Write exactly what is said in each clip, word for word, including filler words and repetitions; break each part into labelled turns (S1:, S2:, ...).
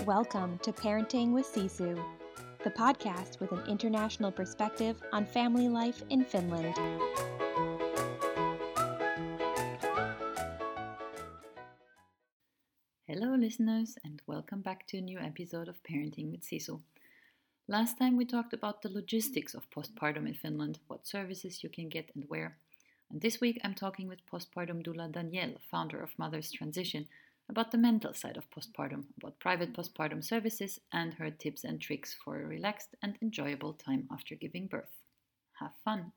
S1: Welcome to Parenting with Sisu, the podcast with an international perspective on family life in Finland.
S2: Hello listeners, and welcome back to a new episode of Parenting with Sisu. Last time we talked about the logistics of postpartum in Finland, what services you can get and where. And this week I'm talking with postpartum doula Danielle, founder of Mother's Transition, about the mental side of postpartum, about private postpartum services and her tips and tricks for a relaxed and enjoyable time after giving birth. Have fun!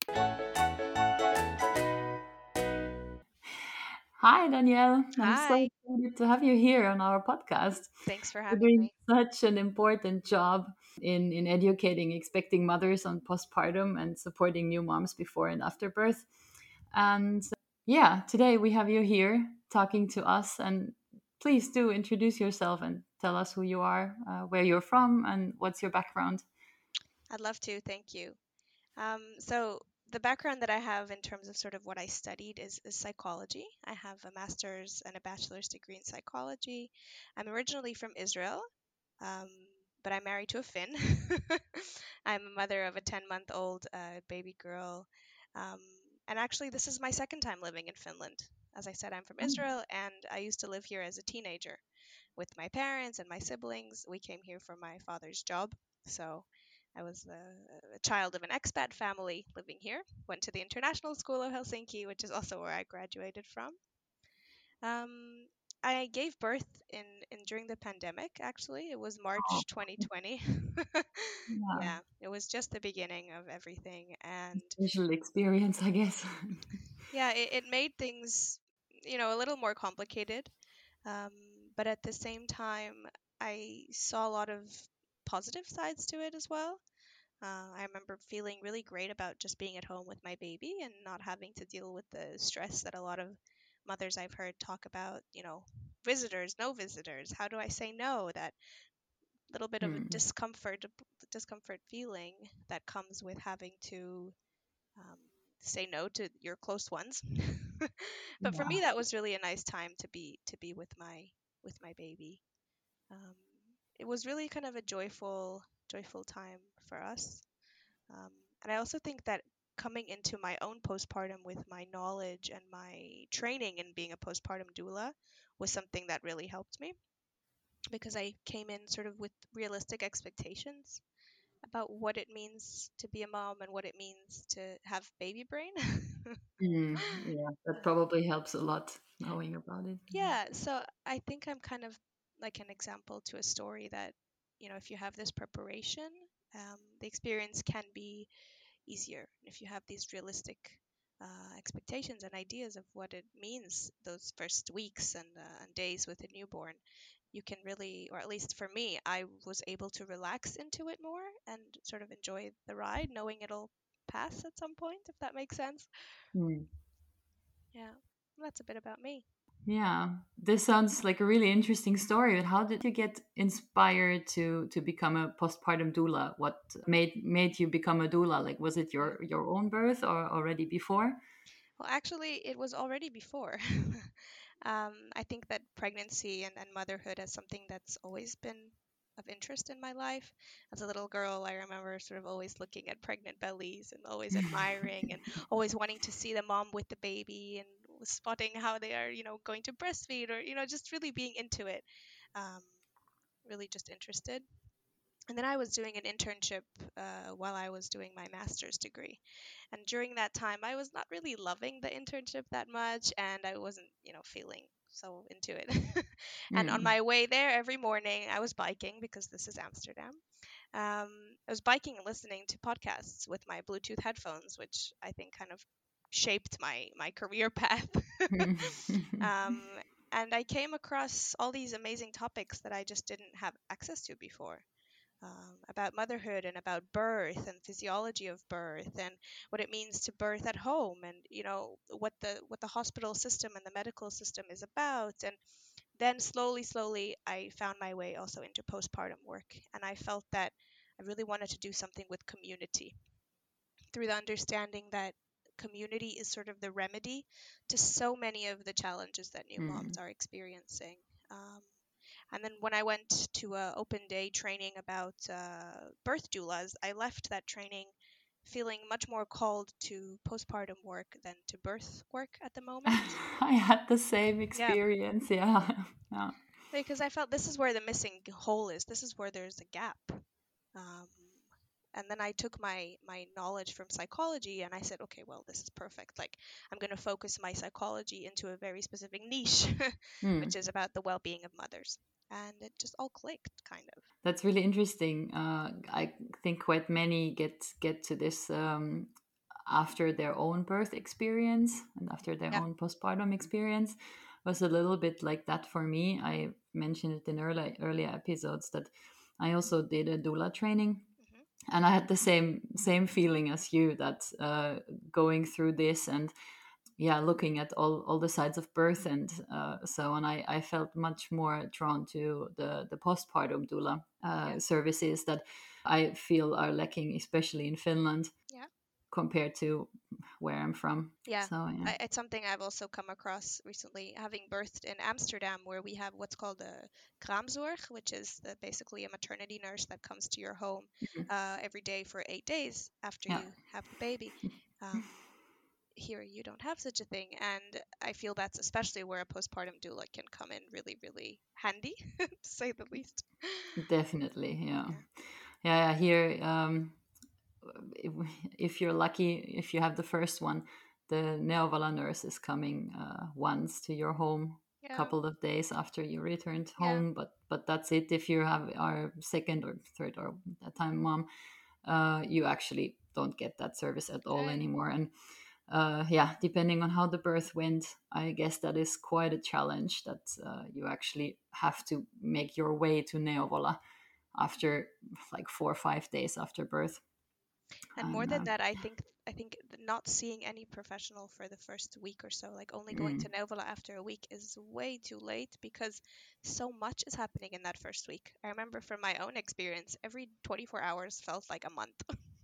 S2: Hi Danielle, I'm so
S3: Hi.
S2: excited to have you here on our podcast.
S3: Thanks for
S2: You're
S3: having
S2: doing
S3: me.
S2: such an important job in, in educating expecting mothers on postpartum and supporting new moms before and after birth. And yeah, today we have you here talking to us. And please do introduce yourself and tell us who you are, uh, where you're from, and what's your background.
S3: I'd love to. Thank you. Um, so the background that I have in terms of sort of what I studied is, is psychology. I have a master's and a bachelor's degree in psychology. I'm originally from Israel, um, but I'm married to a Finn. I'm a mother of a ten-month-old uh, baby girl. Um, and actually, this is my second time living in Finland. As I said, I'm from Israel, and I used to live here as a teenager with my parents and my siblings. We came here for my father's job. So I was a, a child of an expat family living here. Went to the International School of Helsinki, which is also where I graduated from. Um, I gave birth in, in during the pandemic. Actually, it was
S2: Oh,
S3: March twenty twenty.
S2: yeah,
S3: Yeah, it was just the beginning of everything, and
S2: visual experience, I guess.
S3: yeah, it, it made things, you know, a little more complicated. Um, but at the same time, I saw a lot of positive sides to it as well. Uh, I remember feeling really great about just being at home with my baby and not having to deal with the stress that a lot of mothers I've heard talk about, you know, visitors, no visitors. How do I say no? That little bit of a
S2: Hmm.
S3: discomfort, discomfort feeling that comes with having to um, say no to your close ones. But for
S2: Yeah.
S3: me, that was really a nice time to be to be with my with my baby. Um, it was really kind of a joyful joyful time for us. Um, and I also think that coming into my own postpartum with my knowledge and my training in being a postpartum doula was something that really helped me because I came in sort of with realistic expectations about what it means to be a mom and what it means to have baby brain.
S2: Hmm. Yeah, that
S3: um,
S2: probably helps a lot knowing about it.
S3: yeah, so I think I'm kind of like an example to a story that, you know, if you have this preparation, um, the experience can be easier. If you have these realistic uh, expectations and ideas of what it means those first weeks and, uh, and days with a newborn, you can really, or at least for me, I was able to relax into it more and sort of enjoy the ride, knowing it'll pass at some point, if that makes sense.
S2: Hmm.
S3: Yeah, that's a bit about me.
S2: Yeah, this sounds like a really interesting story. But how did you get inspired to to become a postpartum doula? What made made you become a doula? Like, was it
S3: Mm.
S2: your your own birth or already before?
S3: Well, actually, it was already before. um, I think that pregnancy and, and motherhood is something that's always been of interest in my life. As a little girl, I remember sort of always looking at pregnant bellies and always admiring and always wanting to see the mom with the baby and spotting how they are, you know, going to breastfeed or, you know, just really being into it. Um, really just interested. And then I was doing an internship uh, while I was doing my master's degree. And during that time, I was not really loving the internship that much, and I wasn't, you know, feeling so into it. And on
S2: Hmm.
S3: my way there every morning, I was biking because this is Amsterdam. Um, I was biking and listening to podcasts with my Bluetooth headphones, which I think kind of shaped my my career path. um, and I came across all these amazing topics that I just didn't have access to before um, about motherhood and about birth and physiology of birth and what it means to birth at home and you know what the what the hospital system and the medical system is about. And then slowly slowly I found my way also into postpartum work, and I felt that I really wanted to do something with community through the understanding that community is sort of the remedy to so many of the challenges that new
S2: Hmm.
S3: moms are experiencing. um, And then when I went to a open day training about uh, birth doulas, I left that training feeling much more called to postpartum work than to birth work at the moment.
S2: I had the same
S3: Yeah,
S2: experience. Yeah. Yeah.
S3: because I felt this is where the missing hole is. This is where there's a gap. Um, and then I took my my knowledge from psychology and I said, okay, well, this is perfect. Like I'm going to focus my psychology into a very specific niche,
S2: Hmm.
S3: which is about the well-being of mothers. And it just all clicked, kind of.
S2: That's really interesting. Uh, I think quite many get get to this um, after their own birth experience and after their
S3: Yeah.
S2: own postpartum experience. It was a little bit like that for me. I mentioned it in early earlier episodes that I also did a doula training,
S3: Hmm.
S2: and I had the same same feeling as you that uh, going through this and yeah, looking at all, all the sides of birth and uh, so on, I, I felt much more drawn to the, the postpartum doula
S3: Yeah.
S2: uh, services that I feel are lacking, especially in Finland,
S3: Yeah.
S2: compared to where I'm from.
S3: Yeah.
S2: So, yeah.
S3: I, it's something I've also come across recently, having birthed in Amsterdam, where we have what's called a kraamzorg, which is the, basically a maternity nurse that comes to your home
S2: Mhm.
S3: uh, every day for eight days after
S2: Yeah.
S3: you have the baby. Um, here you don't have such a thing, and I feel that's especially where a postpartum doula can come in really, really handy, to say the least.
S2: Definitely. Yeah.
S3: Yeah.
S2: Yeah. Yeah, here, um, if, if you're lucky, if you have the first one, the Neovala nurse is coming uh, once to your home,
S3: Yeah.
S2: couple of days after you returned
S3: Yeah.
S2: home. But but that's it. If you have our second or third or that time mom, uh, you actually don't get that service at all
S3: Okay.
S2: anymore. And uh, yeah, depending on how the birth went, I guess that is quite a challenge that uh, you actually have to make your way to Neovola after like four or five days after birth.
S3: And more
S2: And
S3: than
S2: uh,
S3: that, I think I think not seeing any professional for the first week or so, like only going
S2: mm,
S3: to Novola after a week, is way too late because so much is happening in that first week. I remember from my own experience, every twenty-four hours felt like a month.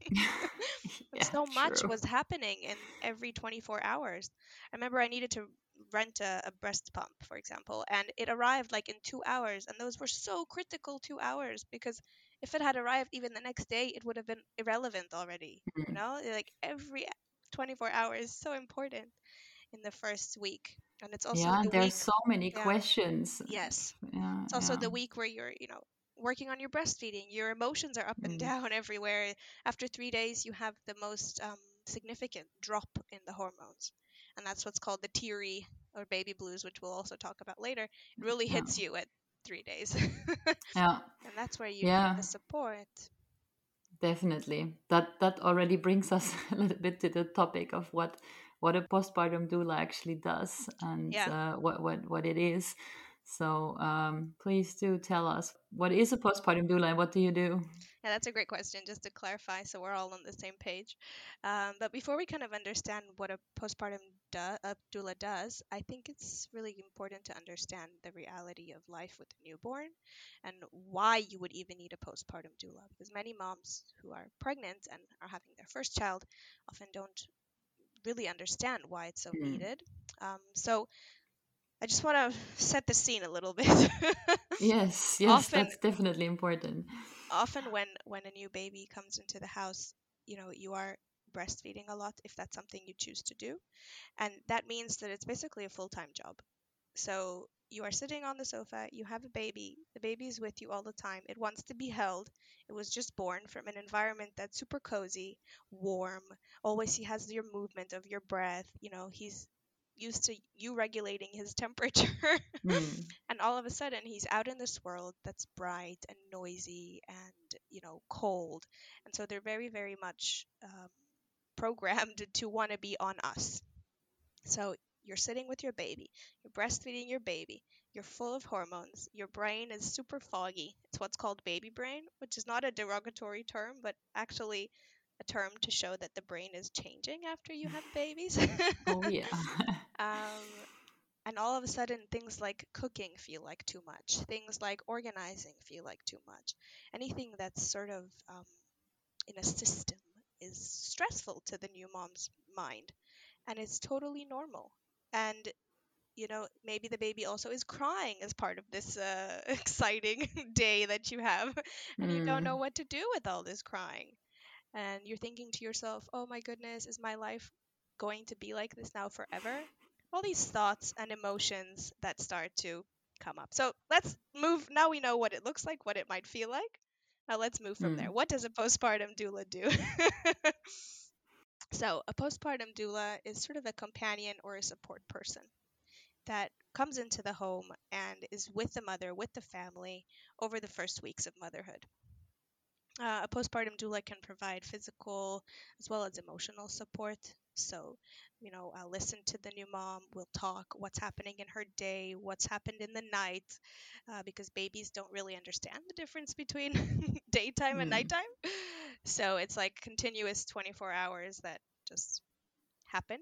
S3: And
S2: yeah,
S3: so much
S2: true.
S3: was happening in every twenty-four hours. I remember I needed to rent a, a breast pump, for example, and it arrived like in two hours. And those were so critical two hours because if it had arrived even the next day, it would have been irrelevant already. You
S2: Mm.
S3: know, like every twenty-four hours is so important in the first week. And it's also
S2: Yeah,
S3: the
S2: there's
S3: week,
S2: so many
S3: yeah,
S2: questions.
S3: yes.
S2: Yeah,
S3: It's also
S2: yeah.
S3: the week where you're, you know, working on your breastfeeding. Your emotions are up and
S2: Mm.
S3: down everywhere. After three days, you have the most um, significant drop in the hormones. And that's what's called the teary or baby blues, which we'll also talk about later. It really
S2: Yeah,
S3: hits you at three days.
S2: yeah,
S3: And that's where you need
S2: yeah.
S3: the support.
S2: Definitely. That that already brings us a little bit to the topic of what what a postpartum doula actually does and
S3: Yeah.
S2: uh, what what what it is. So um, please do tell us what is a postpartum doula and what do you do?
S3: Yeah, that's a great question, just to clarify, so we're all on the same page. Um, but before we kind of understand what a postpartum do- a doula does, I think it's really important to understand the reality of life with a newborn and why you would even need a postpartum doula. Because many moms who are pregnant and are having their first child often don't really understand why it's so
S2: Hmm.
S3: needed. Um, so I just want to set the scene a little bit.
S2: Yes, yes,
S3: Often
S2: that's definitely important.
S3: often when when a new baby comes into the house, you know, you are breastfeeding a lot if that's something you choose to do, and that means that it's basically a full-time job. So you are sitting on the sofa, you have a baby, the baby is with you all the time, it wants to be held, it was just born from an environment that's super cozy, warm, always he has your movement of your breath, you know, he's used to you regulating his temperature.
S2: Hmm.
S3: And all of a sudden he's out in this world that's bright and noisy and, you know, cold, and so they're very, very much um, programmed to want to be on us. So you're sitting with your baby, you're breastfeeding your baby, you're full of hormones, your brain is super foggy. It's what's called baby brain, which is not a derogatory term, but actually a term to show that the brain is changing after you have babies.
S2: Oh yeah.
S3: um, and all of a sudden, things like cooking feel like too much. Things like organizing feel like too much. Anything that's sort of um, in a system is stressful to the new mom's mind. And it's totally normal. And you know, maybe the baby also is crying as part of this uh, exciting day that you have, and you don't know
S2: Mm.
S3: what to do with all this crying. And you're thinking to yourself, oh my goodness, is my life going to be like this now forever? All these thoughts and emotions that start to come up. So let's move. Now we know what it looks like, what it might feel like. Now let's move from there.
S2: Mm.
S3: What does a postpartum doula do? So, a postpartum doula is sort of a companion or a support person that comes into the home and is with the mother, with the family over the first weeks of motherhood. Uh, a postpartum doula can provide physical as well as emotional support. So, you know, I'll listen to the new mom. We'll talk what's happening in her day, what's happened in the night, uh, because babies don't really understand the difference between daytime and
S2: Mm.
S3: nighttime. So it's like continuous twenty-four hours that just happen.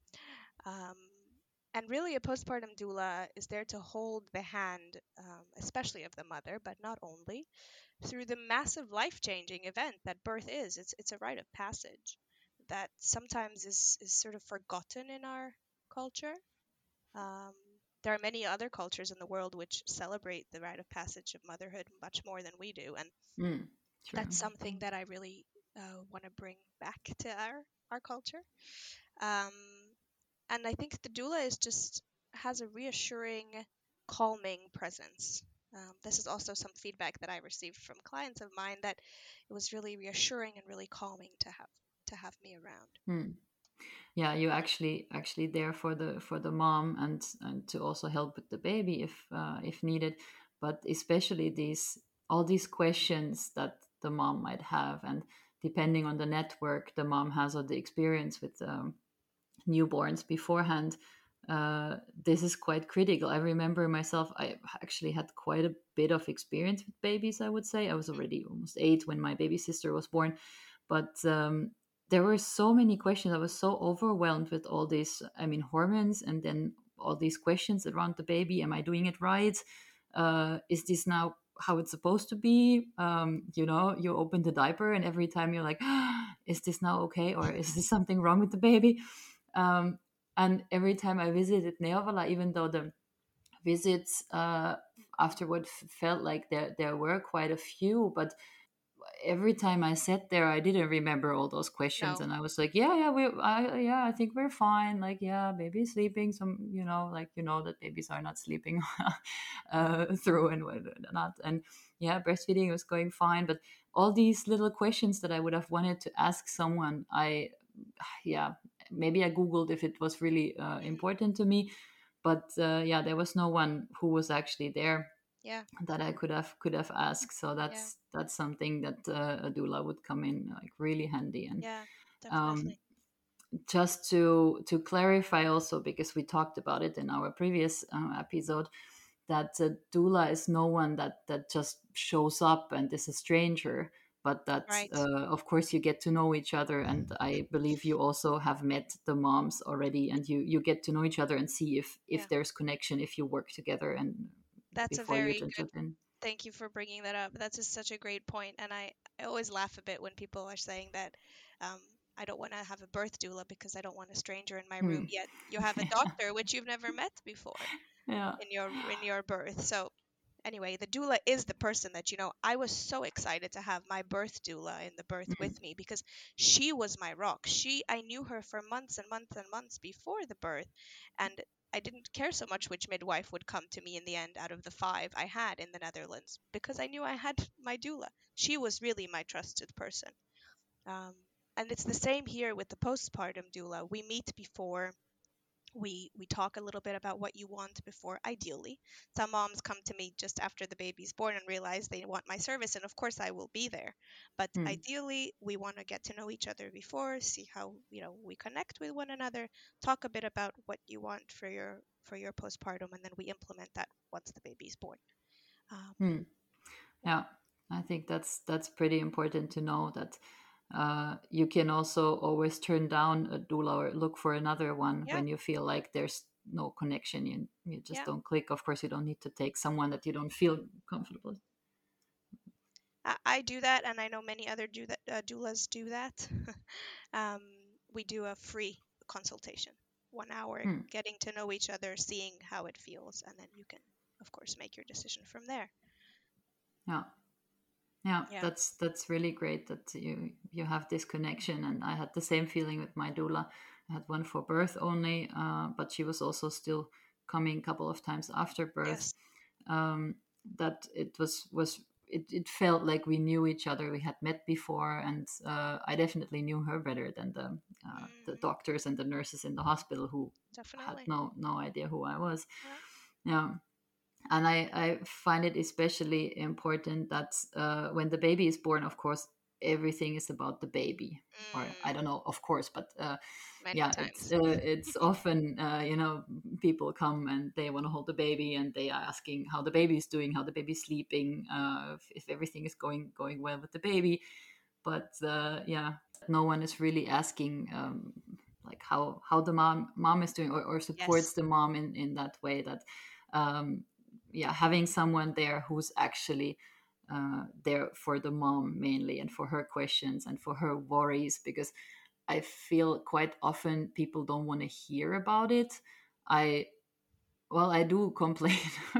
S3: Um, and really, a postpartum doula is there to hold the hand, um, especially of the mother, but not only, through the massive life changing event that birth is. It's, it's a rite of passage that sometimes is, is sort of forgotten in our culture. Um, there are many other cultures in the world which celebrate the rite of passage of motherhood much more than we do. And
S2: Mm. True.
S3: that's something that I really uh, want to bring back to our, our culture. Um, and I think the doula is just has a reassuring, calming presence. Um, this is also some feedback that I received from clients of mine that it was really reassuring and really calming to have to have me around.
S2: Mm. Yeah, you actually actually there for the for the mom, and and to also help with the baby if uh, if needed, but especially these all these questions that the mom might have, and depending on the network the mom has or the experience with um, newborns beforehand, uh, this is quite critical. I remember myself, I actually had quite a bit of experience with babies. I would say I was
S3: Mm.
S2: already almost eight when my baby sister was born, but um, there were so many questions. I was so overwhelmed with all these, I mean, hormones, and then all these questions around the baby. Am I doing it right? Uh, is this now how it's supposed to be? Um, you know, you open the diaper, and every time you're like, is this now okay? Or is this something wrong with the baby? Um, and every time I visited Neovala, even though the visits uh, afterward f- felt like there, there were quite a few, but every time I sat there, I didn't remember all those questions,
S3: No.
S2: and I was like, "Yeah, yeah, we, I, yeah, I think we're fine. Like, yeah, baby's sleeping. Some, you know, like you know that babies are not sleeping uh, through and not, and yeah, breastfeeding was going fine. But all these little questions that I would have wanted to ask someone, I, yeah, maybe I googled if it was really uh,
S3: Hmm.
S2: important to me, but uh, yeah, there was no one who was actually there
S3: Yeah.
S2: that I could have could have asked. So
S3: Yeah.
S2: that's that's something that uh, a doula would come in like really handy. And
S3: Yeah.
S2: um,
S3: Definitely.
S2: just to to clarify also, because we talked about it in our previous uh, episode, that a doula is no one that that just shows up and is a stranger, but that
S3: Right.
S2: uh, of course you get to know each other, and I believe you also have met the moms already, and you you get to know each other and see if
S3: Yeah.
S2: if there's connection, if you work together, and
S3: That's a
S2: before you
S3: very
S2: jump
S3: good.
S2: in.
S3: Thank you for bringing that up. That's just such a great point, and I I always laugh a bit when people are saying that. Um, I don't want to have a birth doula because I don't want a stranger in my room.
S2: Hmm.
S3: Yet you have a doctor which you've never met before
S2: Yeah.
S3: in your in your birth. So anyway, the doula is the person that, you know, I was so excited to have my birth doula in the birth
S2: Mm,
S3: with me because she was my rock. She I knew her for months and months and months before the birth, and I didn't care so much which midwife would come to me in the end out of the five I had in the Netherlands because I knew I had my doula. She was really my trusted person. Um, and it's the same here with the postpartum doula. We meet before, we we talk a little bit about what you want before. Ideally, some moms come to me just after the baby's born and realize they want my service, and of course I will be there, but
S2: mm,
S3: ideally we want to get to know each other before, see how, you know, we connect with one another, talk a bit about what you want for your for your postpartum, and then we implement that once the baby's born. um,
S2: mm.
S3: yeah.
S2: Yeah, I think that's that's pretty important to know that uh, you can also always turn down a doula or look for another one
S3: Yeah.
S2: when you feel like there's no connection. You you just
S3: Yeah.
S2: don't click. Of course, you don't need to take someone that you don't feel comfortable with.
S3: I, I do that, and I know many other do that uh, doulas do that. um, we do a free consultation one hour
S2: Hmm.
S3: getting to know each other, seeing how it feels, and then you can, of course, make your decision from there.
S2: Yeah. Yeah,
S3: Yeah.
S2: that's that's really great that you you have this connection, and I had the same feeling with my doula. I had one for birth only, uh, but she was also still coming a couple of times after birth.
S3: Yes.
S2: Um, that it was was it, it felt like we knew each other. We had met before, and uh, I definitely knew her better than the uh, the
S3: Mm,
S2: doctors and the nurses in the hospital who had
S3: definitely.
S2: no no idea who I was.
S3: Yeah.
S2: Yeah, and I, I find it especially important that uh, when the baby is born, of course, everything is about the baby. Or I
S3: Mm,
S2: don't know, of course, but uh,
S3: many
S2: yeah, it's
S3: times.
S2: uh, it's often uh, you know, people come and they want to hold the baby and they are asking how the baby is doing, how the baby's sleeping, uh, if, if everything is going going well with the baby. But uh, yeah, no one is really asking. Um, like how how the mom mom is doing, or, or supports
S3: Yes.
S2: the mom in in that way, that um, yeah, having someone there who's actually uh, there for the mom mainly, and for her questions and for her worries, because I feel quite often people don't want to hear about it. I Well, I do complain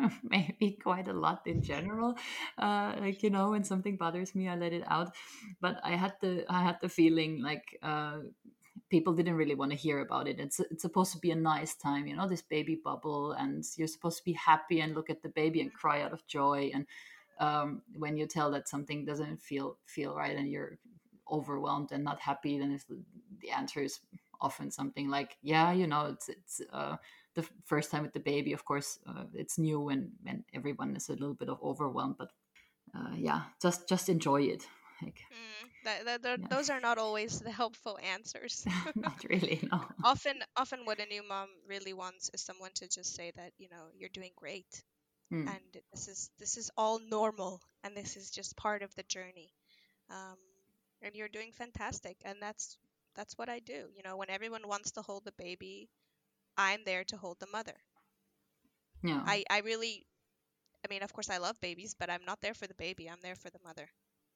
S2: maybe quite a lot in general. Uh, like, you know, when something bothers me, I let it out. But I had the I had the feeling like uh, people didn't really want to hear about it. It's it's supposed to be a nice time, you know, this baby bubble, and you're supposed to be happy and look at the baby and cry out of joy. And um, when you tell that something doesn't feel feel right and you're overwhelmed and not happy, then it's, the answer is often something like, yeah, you know, it's it's uh, the f- first time with the baby. Of course, uh, it's new, and and everyone is a little bit of overwhelmed, but uh, yeah, just just enjoy it. Like,
S3: Mm, that, that, that-
S2: yeah,
S3: those are not always the helpful answers.
S2: not really, no.
S3: Often, often what a new mom really wants is someone to just say that, you know, you're doing great,
S2: Hmm.
S3: and this is this is all normal, and this is just part of the journey. Um, and you're doing fantastic, and that's that's what I do. You know, when everyone wants to hold the baby, I'm there to hold the mother.
S2: Yeah,
S3: I I really, I mean, of course, I love babies, but I'm not there for the baby. I'm there for the mother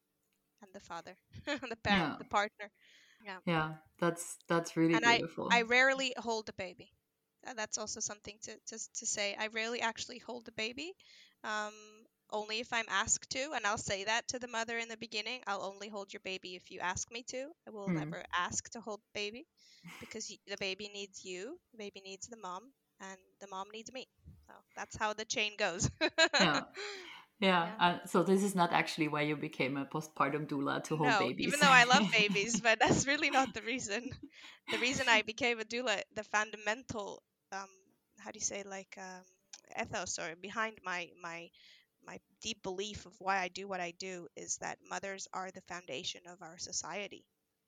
S3: and the father, the parent,
S2: yeah,
S3: the partner. Yeah.
S2: yeah. That's that's really
S3: And I
S2: beautiful.
S3: I rarely hold the baby. Uh, That's also something to to to say. I rarely actually hold the baby. Um, only if I'm asked to, and I'll say that to the mother in the beginning. I'll only hold your baby if you ask me to. I will
S2: Hmm.
S3: never ask to hold the baby because y- the baby needs you, the baby needs the mom, and the mom needs me. So that's how the chain goes.
S2: Yeah, yeah.
S3: Yeah.
S2: Uh, so this is not actually why you became a postpartum doula, to hold
S3: No,
S2: babies.
S3: even though I love babies, but that's really not the reason. The reason I became a doula, the fundamental, um, how do you say, like um, ethos or behind my my my deep belief of why I do what I do is that mothers are the foundation of our society.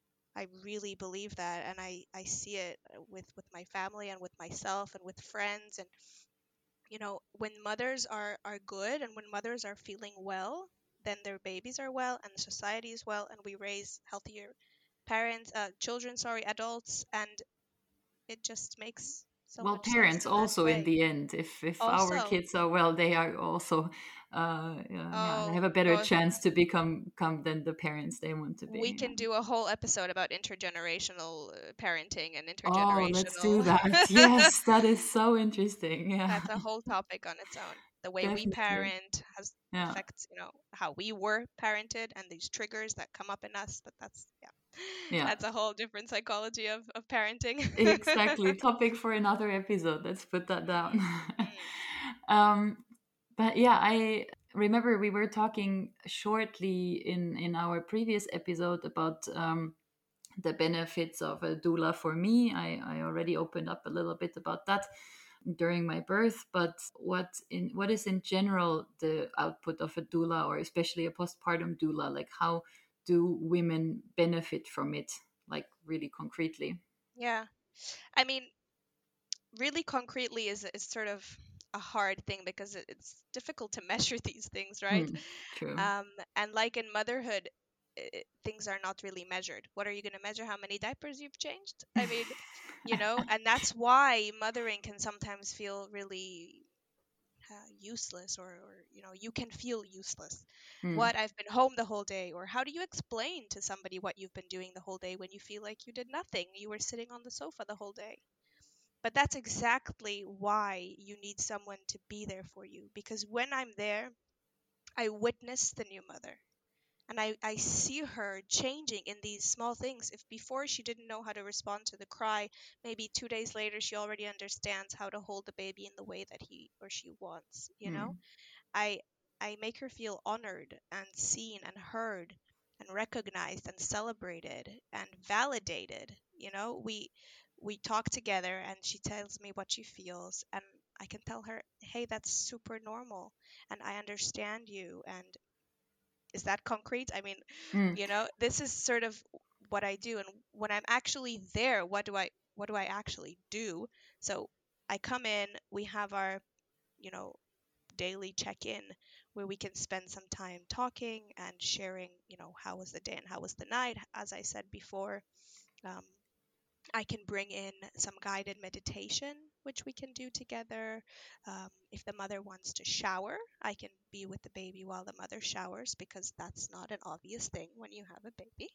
S3: I really believe that, and I I see it uh, with with my family and with myself and with friends, and you know, when mothers are are good and when mothers are feeling well, then their babies are well and the society is well, and we raise healthier parents, uh, children, sorry, adults, and it just makes so
S2: Well,
S3: much sense
S2: parents
S3: in that
S2: also, in
S3: way.
S2: the end, if if our
S3: Also,
S2: kids are well, they are also uh, uh, yeah, they
S3: oh,
S2: have a better
S3: oh,
S2: chance to become come than the parents they want to
S3: we
S2: be. Yeah.
S3: can do a whole episode about intergenerational uh, parenting and
S2: Oh, let's do
S3: intergenerational.
S2: that. Yes, that is so interesting. Yeah,
S3: That's a whole topic on its own. The way we
S2: definitely.
S3: parent has
S2: Yeah,
S3: affects, you know, how we were parented and these triggers that come up in us. But that's yeah,
S2: yeah,
S3: that's a whole different psychology of of parenting.
S2: exactly. Topic for another episode. Let's put that down.
S3: Mm, mm.
S2: um, but yeah, I remember we were talking shortly in in our previous episode about um, the benefits of a doula for me. I, I already opened up a little bit about that during my birth, but what in what is in general the output of a doula, or especially a postpartum doula? Like, how do women benefit from it, like really concretely?
S3: Yeah, I mean, really concretely is is sort of a hard thing because it, it's difficult to measure these things, right?
S2: Hmm, true.
S3: Um, and like in motherhood, i things are not really measured. What are you going to measure? How many diapers you've changed? I mean, you know, and that's why mothering can sometimes feel really uh, useless, or, or, you know, you can feel useless.
S2: Hmm,
S3: What, I've been home the whole day, or how do you explain to somebody what you've been doing the whole day when you feel like you did nothing? You were sitting on the sofa the whole day. But that's exactly why you need someone to be there for you. Because when I'm there, I witness the new mother. And I, I see her changing in these small things. If before she didn't know how to respond to the cry, maybe two days later she already understands how to hold the baby in the way that he or she wants, you know?
S2: Mm.
S3: I I make her feel honored and seen and heard and recognized and celebrated and validated. You know, we we talk together and she tells me what she feels and I can tell her, "Hey, that's super normal and I understand you." And is that concrete? I mean,
S2: Mm.
S3: you know, this is sort of what I do. And when I'm actually there, what do I what do I actually do? So I come in, we have our, you know, daily check-in where we can spend some time talking and sharing, you know, how was the day and how was the night. As I said before, um, I can bring in some guided meditation, which we can do together. Um, if the mother wants to shower, I can be with the baby while the mother showers because that's not an obvious thing when you have a baby.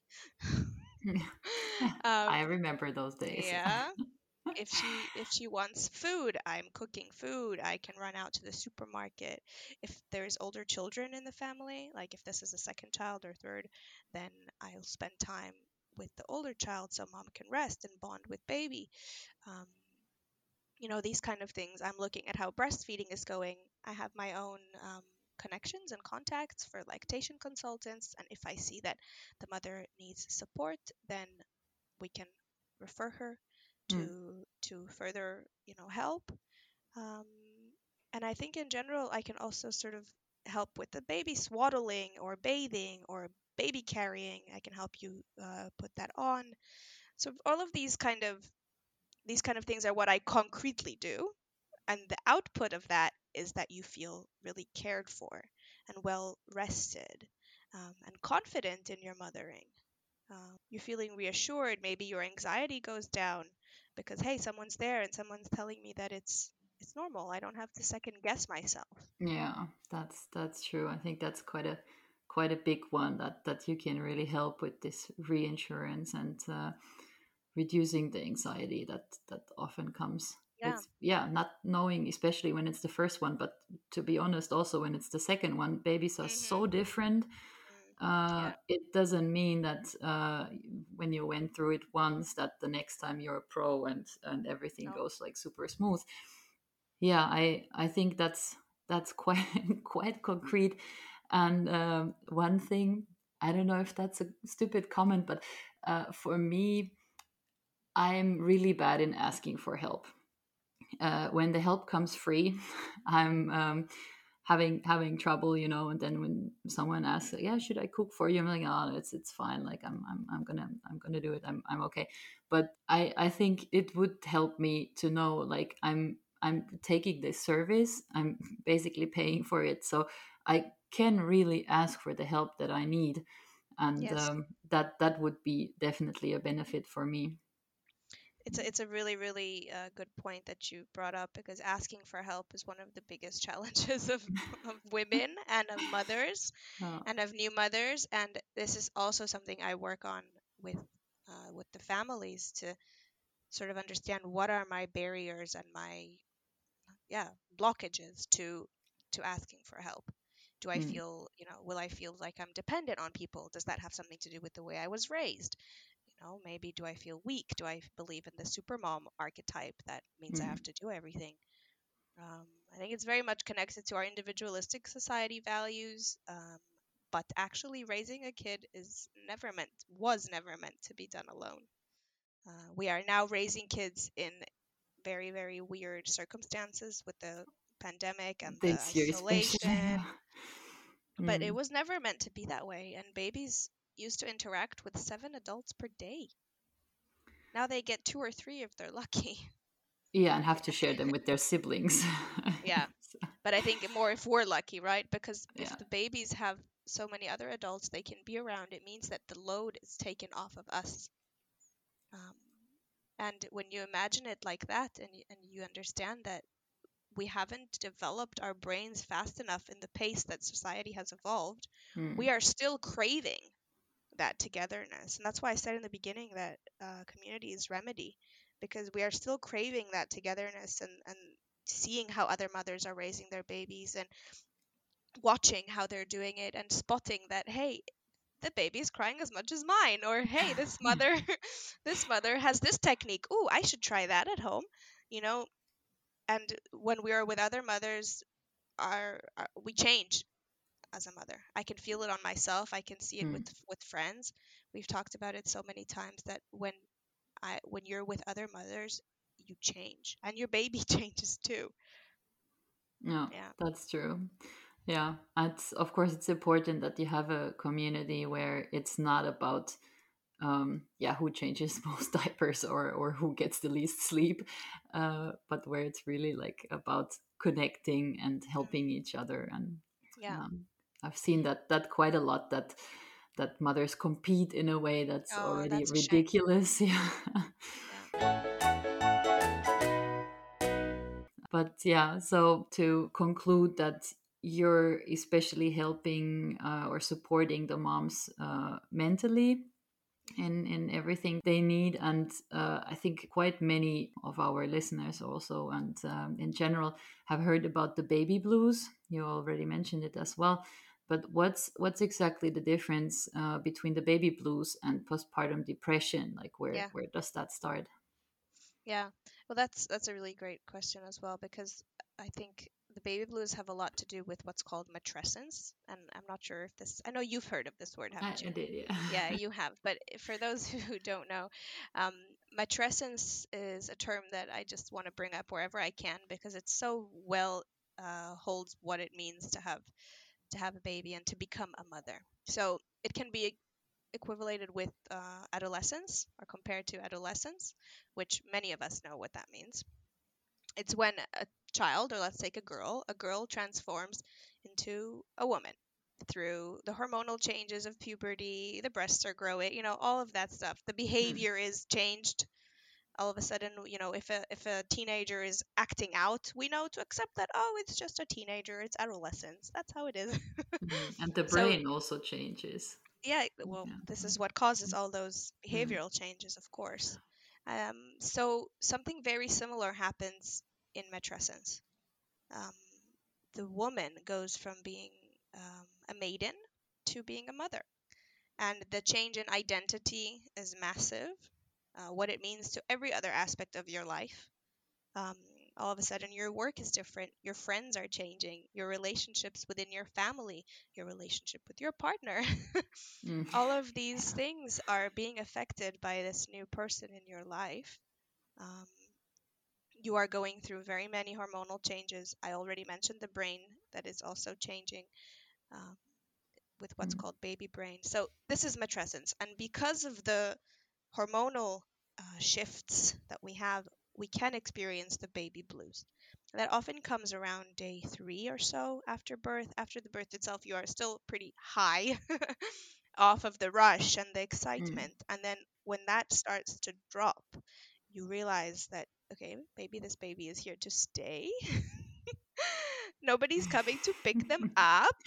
S3: um,
S2: I remember those days.
S3: yeah, if she if she wants food, I'm cooking food. I can run out to the supermarket. If there's older children in the family, like if this is a second child or third, then I'll spend time with the older child so mom can rest and bond with baby. um, you know, these kind of things. I'm looking at how breastfeeding is going. I have my own um, connections and contacts for lactation consultants, and if I see that the mother needs support, then we can refer her
S2: Mm.
S3: to to further, you know, help. Um, and I think in general, I can also sort of help with the baby swaddling or bathing or baby carrying. I can help you uh, put that on. So all of these kind of these kind of things are what I concretely do, and the output of that is that you feel really cared for and well rested, um, and confident in your mothering. Um, you're feeling reassured. Maybe your anxiety goes down because hey, someone's there and someone's telling me that it's it's normal. I don't have to second guess myself.
S2: Yeah, that's that's true. I think that's quite a quite a big one that that you can really help with this reinsurance and uh, reducing the anxiety that that often comes
S3: Yeah.
S2: with, yeah, not knowing, especially when it's the first one, but to be honest, also when it's the second one, babies are so
S3: Mhm.
S2: different.
S3: Mm.
S2: Uh,
S3: Yeah.
S2: it doesn't mean that uh, when you went through it once that the next time you're a pro and and everything
S3: No.
S2: goes like super smooth. Yeah, i i think that's that's quite quite concrete. And um, one thing, I don't know if that's a stupid comment, but uh, for me, I'm really bad in asking for help. Uh, when the help comes free, I'm um, having having trouble, you know. And then when someone asks, "Yeah, should I cook for you?" I'm like, "Oh, it's it's fine. Like I'm I'm I'm gonna I'm gonna do it. I'm I'm okay." But I I think it would help me to know, like, I'm I'm taking this service. I'm basically paying for it, so I can really ask for the help that I need, and
S3: Yes.
S2: um, that that would be definitely a benefit for me.
S3: It's a, it's a really, really uh, good point that you brought up because asking for help is one of the biggest challenges of, of women and of mothers
S2: Uh,
S3: and of new mothers. And this is also something I work on with uh, with the families to sort of understand what are my barriers and my, yeah, blockages to to asking for help. Do I
S2: mm,
S3: feel, you know, will I feel like I'm dependent on people? Does that have something to do with the way I was raised? You know, maybe do I feel weak? Do I believe in the supermom archetype that means I
S2: mm,
S3: have to do everything? Um, I think it's very much connected to our individualistic society values. Um, but actually, raising a kid is never meant, was never meant to be done alone. Uh, we are now raising kids in very, very weird circumstances with the pandemic and the
S2: this year especially.
S3: isolation, but it
S2: Mm.
S3: was never meant to be that way. And babies used to interact with seven adults per day. Now they get two or three if they're lucky.
S2: Yeah, and have to share them with their siblings.
S3: Yeah,
S2: So,
S3: but I think more if we're lucky, right? Because if
S2: yeah.
S3: the babies have so many other adults they can be around, it means that the load is taken off of us. Um, and when you imagine it like that, and y- and you understand that we haven't developed our brains fast enough in the pace that society has evolved,
S2: Mm.
S3: we are still craving that togetherness. And that's why I said in the beginning that uh, community is remedy, because we are still craving that togetherness, and, and seeing how other mothers are raising their babies, and watching how they're doing it, and spotting that, hey, the baby is crying as much as mine, or hey, this mother this mother has this technique. Ooh, I should try that at home, you know. And when we are with other mothers, our, our we change as a mother. I can feel it on myself. I can see it with
S2: Mm.
S3: with friends. We've talked about it so many times that when I when you're with other mothers, you change, and your baby changes too.
S2: Yeah,
S3: Yeah.
S2: that's true. Yeah, it's of course it's important that you have a community where it's not about um yeah who changes most diapers or or who gets the least sleep, uh but where it's really like about connecting and
S3: Mm,
S2: helping each other. And
S3: yeah.
S2: um, I've seen that that quite a lot, that that mothers compete in a way that's
S3: Oh,
S2: already
S3: that's a shame.
S2: ridiculous. Yeah.
S3: Yeah.
S2: But yeah, so to conclude that you're especially helping uh, or supporting the moms uh, mentally
S3: Hmm.
S2: in, in everything they need. And uh, I think quite many of our listeners also, and um, in general, have heard about the baby blues. You already mentioned it as well. But what's what's exactly the difference uh, between the baby blues and postpartum depression? Like where
S3: Yeah.
S2: where does that start?
S3: Yeah. Well, that's that's a really great question as well, because I think the baby blues have a lot to do with what's called matrescence, and I'm not sure if this. I know you've heard of this word,
S2: I,
S3: haven't you?
S2: I did, yeah.
S3: Yeah, you have. But for those who don't know, um, matrescence is a term that I just want to bring up wherever I can, because it's so well uh, holds what it means to have to have a baby and to become a mother. So it can be equivalated with uh, adolescence, or compared to adolescence, which many of us know what that means. It's when a child, or let's take a girl, a girl transforms into a woman through the hormonal changes of puberty, the breasts are growing, you know, all of that stuff. The
S2: Mm,
S3: behavior is changed. All of a sudden, you know, if a if a teenager is acting out, we know to accept that, oh, it's just a teenager, it's adolescence. That's how it is.
S2: mm. And the
S3: So
S2: brain also changes.
S3: yeah, well,
S2: Yeah.
S3: this is what causes all those
S2: Mm,
S3: behavioral changes, of course. Um, so something very similar happens in matrescence. Um, the woman goes from being um, a maiden to being a mother, and the change in identity is massive. Uh, what it means to every other aspect of your life. Um, all of a sudden, your work is different. Your friends are changing. Your relationships within your family, your relationship with your partner.
S2: mm,
S3: All of these things are being affected by this new person in your life. Um, you are going through very many hormonal changes. I already mentioned the brain that is also changing um, with what's
S2: mm,
S3: called baby brain. So this is matrescence, and because of the hormonal uh, shifts that we have, we can experience the baby blues. That often comes around day three or so after birth. After the birth itself, you are still pretty high off of the rush and the
S2: mm.
S3: excitement. And then when that starts to drop, you realize that, okay, maybe this baby is here to stay. Nobody's coming to pick them up.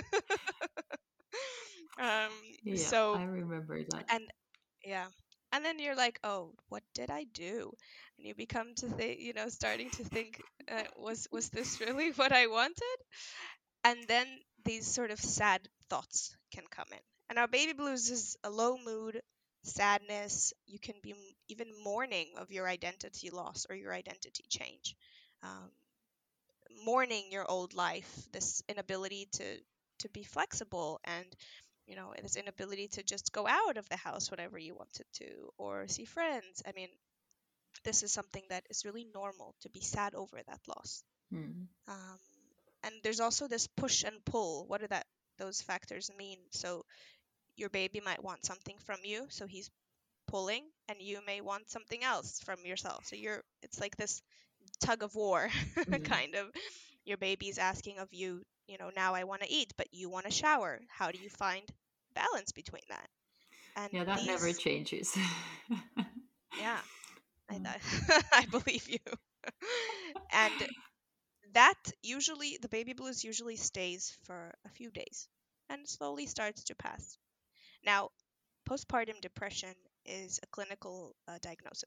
S3: um,
S2: Yeah,
S3: so,
S2: I remember that.
S3: and yeah. And then you're like, oh, what did I do? And you become to think, you know, starting to think, uh, was was this really what I wanted? And then these sort of sad thoughts can come in. And our baby blues is a low mood, sadness. You can be m- even mourning of your identity loss or your identity change, um, mourning your old life, this inability to to be flexible, and you know, this inability to just go out of the house whenever you wanted to, or see friends. I mean, this is something that is really normal to be sad over that loss.
S2: Mm,
S3: Um, and there's also this push and pull. What do that those factors mean? So your baby might want something from you, so he's pulling, and you may want something else from yourself. So you're it's like this tug of war,
S2: mm.
S3: kind of. Your baby's asking of you, you know, now I want to eat, but you want to shower. How do you find balance between that? And
S2: Yeah, that never
S3: these,
S2: changes.
S3: yeah, I
S2: Mm,
S3: th- I believe you. And that usually, the baby blues usually stays for a few days and slowly starts to pass. Now, postpartum depression is a clinical uh, diagnosis,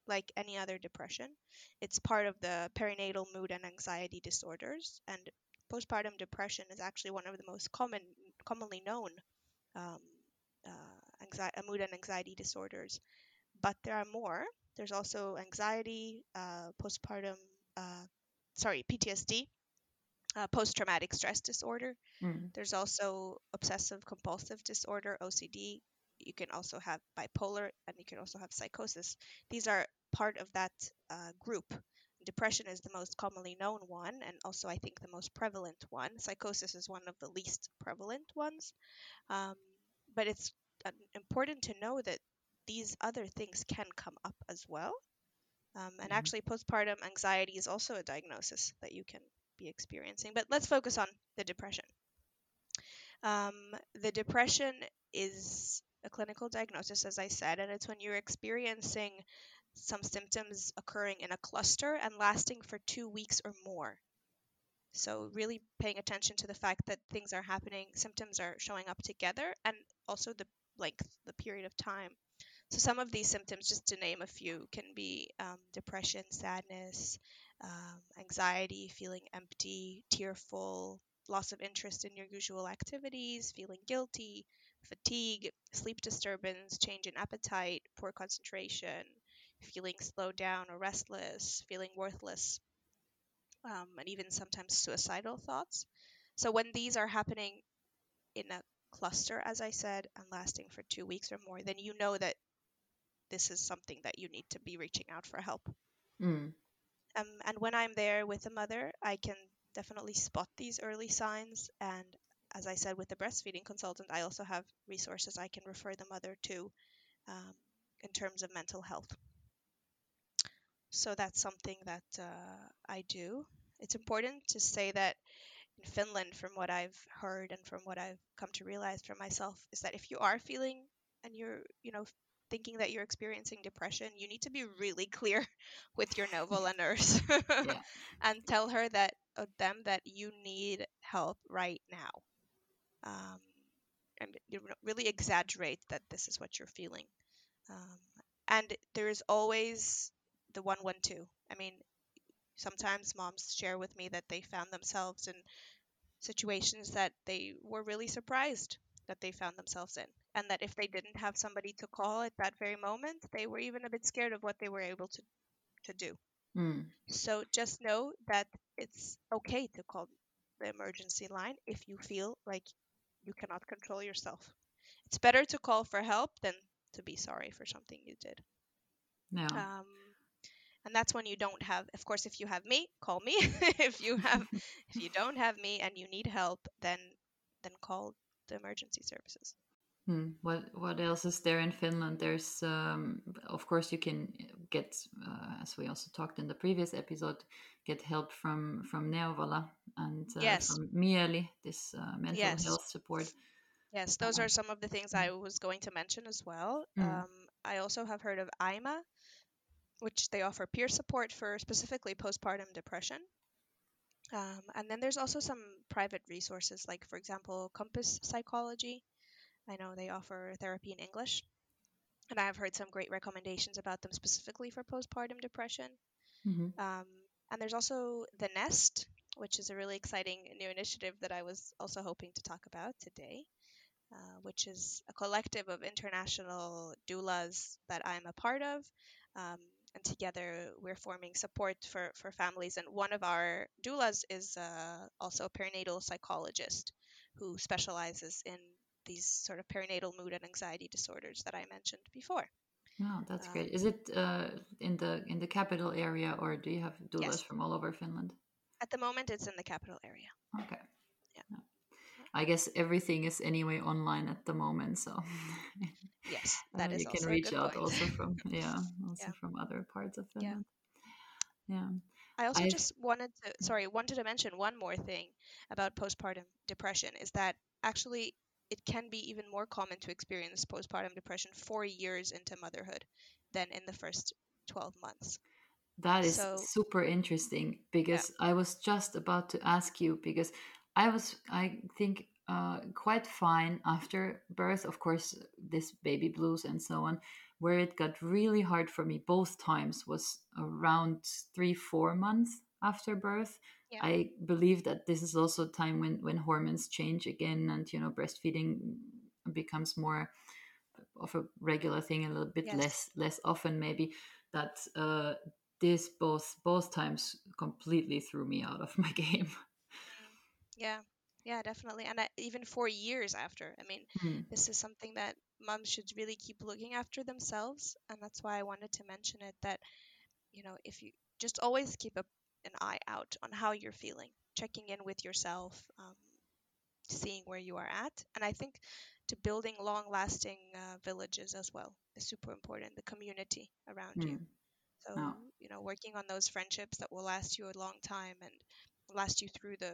S3: like any other depression. It's part of the perinatal mood and anxiety disorders, and postpartum depression is actually one of the most common, commonly known um, uh, anxiety, mood and anxiety disorders. But there are more. There's also anxiety, uh, postpartum, uh, sorry, P T S D, uh, post-traumatic stress disorder.
S2: Mm.
S3: There's also obsessive compulsive disorder, O C D. You can also have bipolar, and you can also have psychosis. These are part of that uh, group. Depression is the most commonly known one, and also I think the most prevalent one. Psychosis is one of the least prevalent ones. Um, but it's uh, important to know that these other things can come up as well. Um, and
S2: Mhm.
S3: actually, postpartum anxiety is also a diagnosis that you can be experiencing. But let's focus on the depression. Um, the depression is a clinical diagnosis, as I said, and it's when you're experiencing some symptoms occurring in a cluster and lasting for two weeks or more. So, really paying attention to the fact that things are happening, symptoms are showing up together, and also the length, the period of time. So, some of these symptoms, just to name a few, can be um, depression, sadness, um, anxiety, feeling empty, tearful, loss of interest in your usual activities, feeling guilty, fatigue, sleep disturbance, change in appetite, poor concentration, feeling slowed down or restless, feeling worthless, um, and even sometimes suicidal thoughts. So, when these are happening in a cluster, as I said, and lasting for two weeks or more, then you know that this is something that you need to be reaching out for help.
S2: Mm.
S3: Um, and when I'm there with the mother, I can definitely spot these early signs. And as I said, with the breastfeeding consultant, I also have resources I can refer the mother to um, in terms of mental health. So that's something that uh, I do. It's important to say that in Finland, from what I've heard and from what I've come to realize for myself, is that if you are feeling and you're, you know, thinking that you're experiencing depression, you need to be really clear with your Novola nurse
S2: Yeah.
S3: and tell her that uh, them that you need help right now, um, and you know, really exaggerate that this is what you're feeling. Um, and there is always the one one two. I mean, sometimes moms share with me that they found themselves in situations that they were really surprised that they found themselves in, and that if they didn't have somebody to call at that very moment, they were even a bit scared of what they were able to, to do.
S2: Mm.
S3: So just know that it's okay to call the emergency line if you feel like you cannot control yourself. It's better to call for help than to be sorry for something you did.
S2: Yeah.
S3: Um, and that's when you don't have, of course, if you have me, call me. if you have if you don't have me and you need help, then then call the emergency services.
S2: Hmm. What what else is there in Finland? There's um, of course you can get, uh, as we also talked in the previous episode, get help from from Neuvola and uh,
S3: Yes,
S2: from Mieli, this uh, mental
S3: yes,
S2: health support.
S3: yes. Those
S2: Uh,
S3: are some of the things I was going to mention as well.
S2: mm.
S3: Um, I also have heard of AIMA, which they offer peer support for specifically postpartum depression. Um, and then there's also some private resources, like, for example, Compass Psychology. I know they offer therapy in English, and I have heard some great recommendations about them specifically for postpartum depression.
S2: Mhm.
S3: Um, and there's also The Nest, which is a really exciting new initiative that I was also hoping to talk about today, uh, which is a collective of international doulas that I'm a part of. Um, and together we're forming support for, for families. And one of our doulas is uh, also a perinatal psychologist who specializes in these sort of perinatal mood and anxiety disorders that I mentioned before.
S2: Oh, that's
S3: Um,
S2: great. Is it uh, in the in the capital area, or do you have doulas
S3: yes,
S2: from all over Finland?
S3: at the moment it's in the capital area.
S2: Okay.
S3: Yeah.
S2: No.
S3: Yeah.
S2: I guess everything is anyway online at the moment, so
S3: Yes,
S2: uh,
S3: that is
S2: you can
S3: also a
S2: reach
S3: good
S2: out
S3: point.
S2: also from, yeah, also
S3: Yeah,
S2: from other parts of
S3: yeah.
S2: Finland. Yeah.
S3: I also
S2: I
S3: just wanted to, sorry, wanted to mention one more thing about postpartum depression is that actually it can be even more common to experience postpartum depression four years into motherhood than in the first twelve months.
S2: That is
S3: So,
S2: super interesting,
S3: yeah,
S2: because I was just about to ask you, because I was, I think, uh, quite fine after birth, of course, this baby blues and so on. Where it got really hard for me both times was around three, four months after birth.
S3: Yeah.
S2: I believe that this is also a time when, when hormones change again, and, you know, breastfeeding becomes more of a regular thing, a little bit
S3: Yes.
S2: less less often maybe. That uh, this both both times completely threw me out of my game.
S3: Mm. Yeah. Yeah, definitely. And I, even for years after, I mean,
S2: Hmm.
S3: this is something that moms should really keep looking after themselves. And that's why I wanted to mention it that, you know, if you just always keep a, an eye out on how you're feeling, checking in with yourself, um, seeing where you are at. And I think to building long lasting uh, villages as well is super important, the community around you.
S2: Hmm.
S3: So,
S2: Oh.
S3: you know, working on those friendships that will last you a long time and last you through the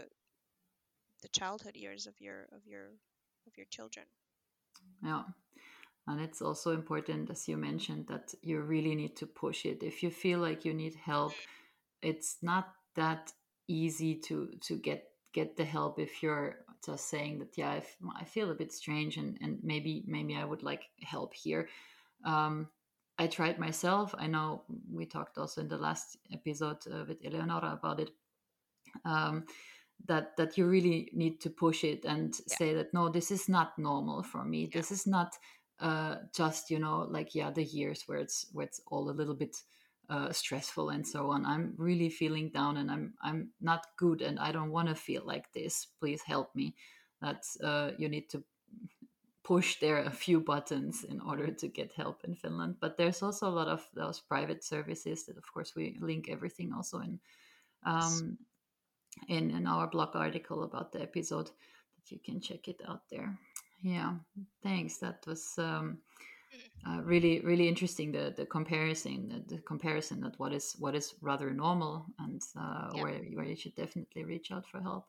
S3: the childhood years of your of your of your children.
S2: Yeah. And it's also important, as you mentioned, that you really need to push it. If you feel like you need help, it's not that easy to to get get the help if you're just saying that, yeah, if I feel a bit strange, and, and maybe maybe I would like help here. Um, I tried myself. I know we talked also in the last episode uh, with Eleonora about it. Um, that that you really need to push it and
S3: Yeah,
S2: say that, no, this is not normal for me.
S3: yeah,
S2: This is not uh, just, you know, like, yeah, the years where it's where it's all a little bit uh, stressful and so on. I'm really feeling down, and I'm I'm not good, and I don't want to feel like this. Please help me. That's uh, you need to push there a few buttons in order to get help in Finland. But there's also a lot of those private services that, of course, we link everything also in
S3: yes.
S2: um, in, in our blog article about the episode, that you can check it out there. Yeah, thanks. That was um,
S3: Mm,
S2: uh, really really interesting. The the comparison, the, the comparison that what is what is rather normal, and uh,
S3: yeah.
S2: where where you should definitely reach out for help.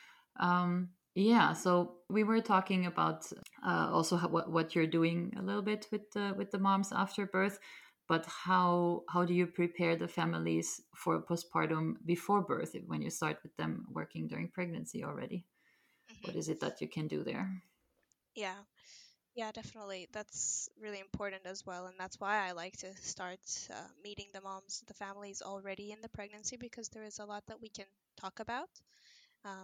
S2: Um, yeah, so we were talking about uh, also how, what what you're doing a little bit with the with the moms after birth, but how how do you prepare the families for postpartum before birth when you start with them working during pregnancy already? What is
S3: Hmm.
S2: it that you can do there?
S3: Yeah, yeah, definitely. That's really important as well, and that's why I like to start uh, meeting the moms, the families already in the pregnancy, because there is a lot that we can talk about. Um,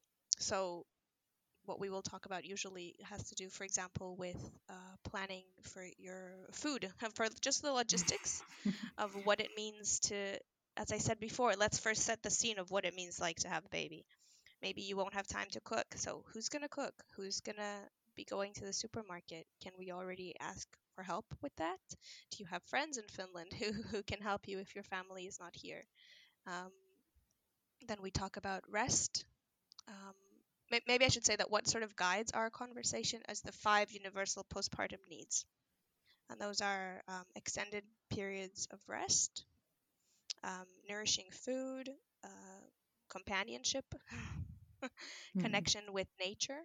S3: so what we will talk about usually has to do, for example, with uh, planning for your food, for just the logistics of what it means to, as I said before, let's first set the scene of what it means like to have a baby. Maybe you won't have time to cook, so who's gonna cook? Who's gonna be going to the supermarket? Can we already ask for help with that? Do you have friends in Finland who, who can help you if your family is not here? Um, then we talk about rest. Um, maybe I should say that what sort of guides our conversation as the five universal postpartum needs. And those are um, extended periods of rest, um, nourishing food, uh, companionship,
S2: Hmm.
S3: connection with nature,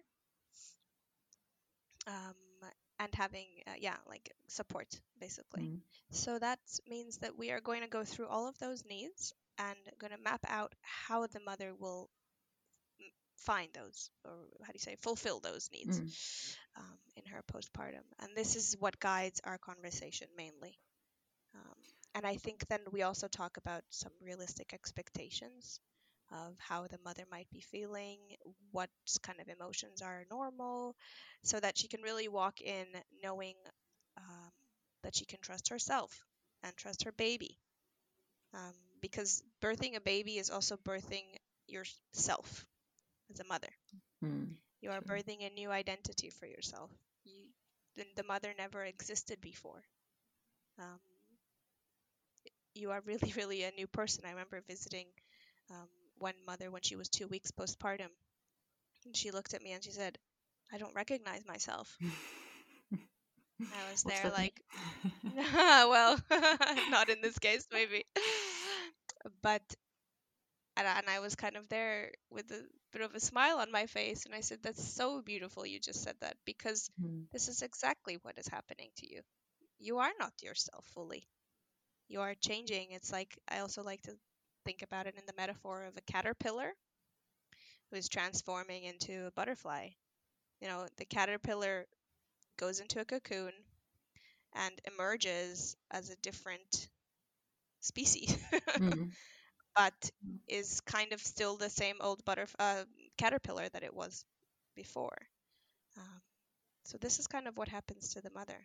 S3: um, and having, uh, yeah, like support, basically.
S2: Hmm.
S3: So that means that we are going to go through all of those needs and going to map out how the mother will find those, or how do you say, fulfill those needs
S2: Hmm.
S3: um, in her postpartum. And this is what guides our conversation mainly. Um, and I think then we also talk about some realistic expectations of how the mother might be feeling, what kind of emotions are normal, so that she can really walk in knowing um, that she can trust herself and trust her baby. Um, because birthing a baby is also birthing yourself as a mother.
S2: Hmm.
S3: You are
S2: True.
S3: birthing a new identity for yourself. You, the, the mother never existed before. Um, you are really, really a new person. I remember visiting um, one mother when she was two weeks postpartum. And she looked at me and she said, I don't recognize myself. And I was
S2: What's
S3: there
S2: that mean?
S3: like, well, not in this case, maybe. But, and I, and I was kind of there with a bit of a smile on my face. And I said, that's so beautiful you just said that, because
S2: Hmm.
S3: this is exactly what is happening to you. You are not yourself fully. You are changing. It's like, I also like to think about it in the metaphor of a caterpillar who is transforming into a butterfly. You know, the caterpillar goes into a cocoon and emerges as a different species,
S2: Mm.
S3: but is kind of still the same old butterf- uh, caterpillar that it was before. Um, so this is kind of what happens to the mother.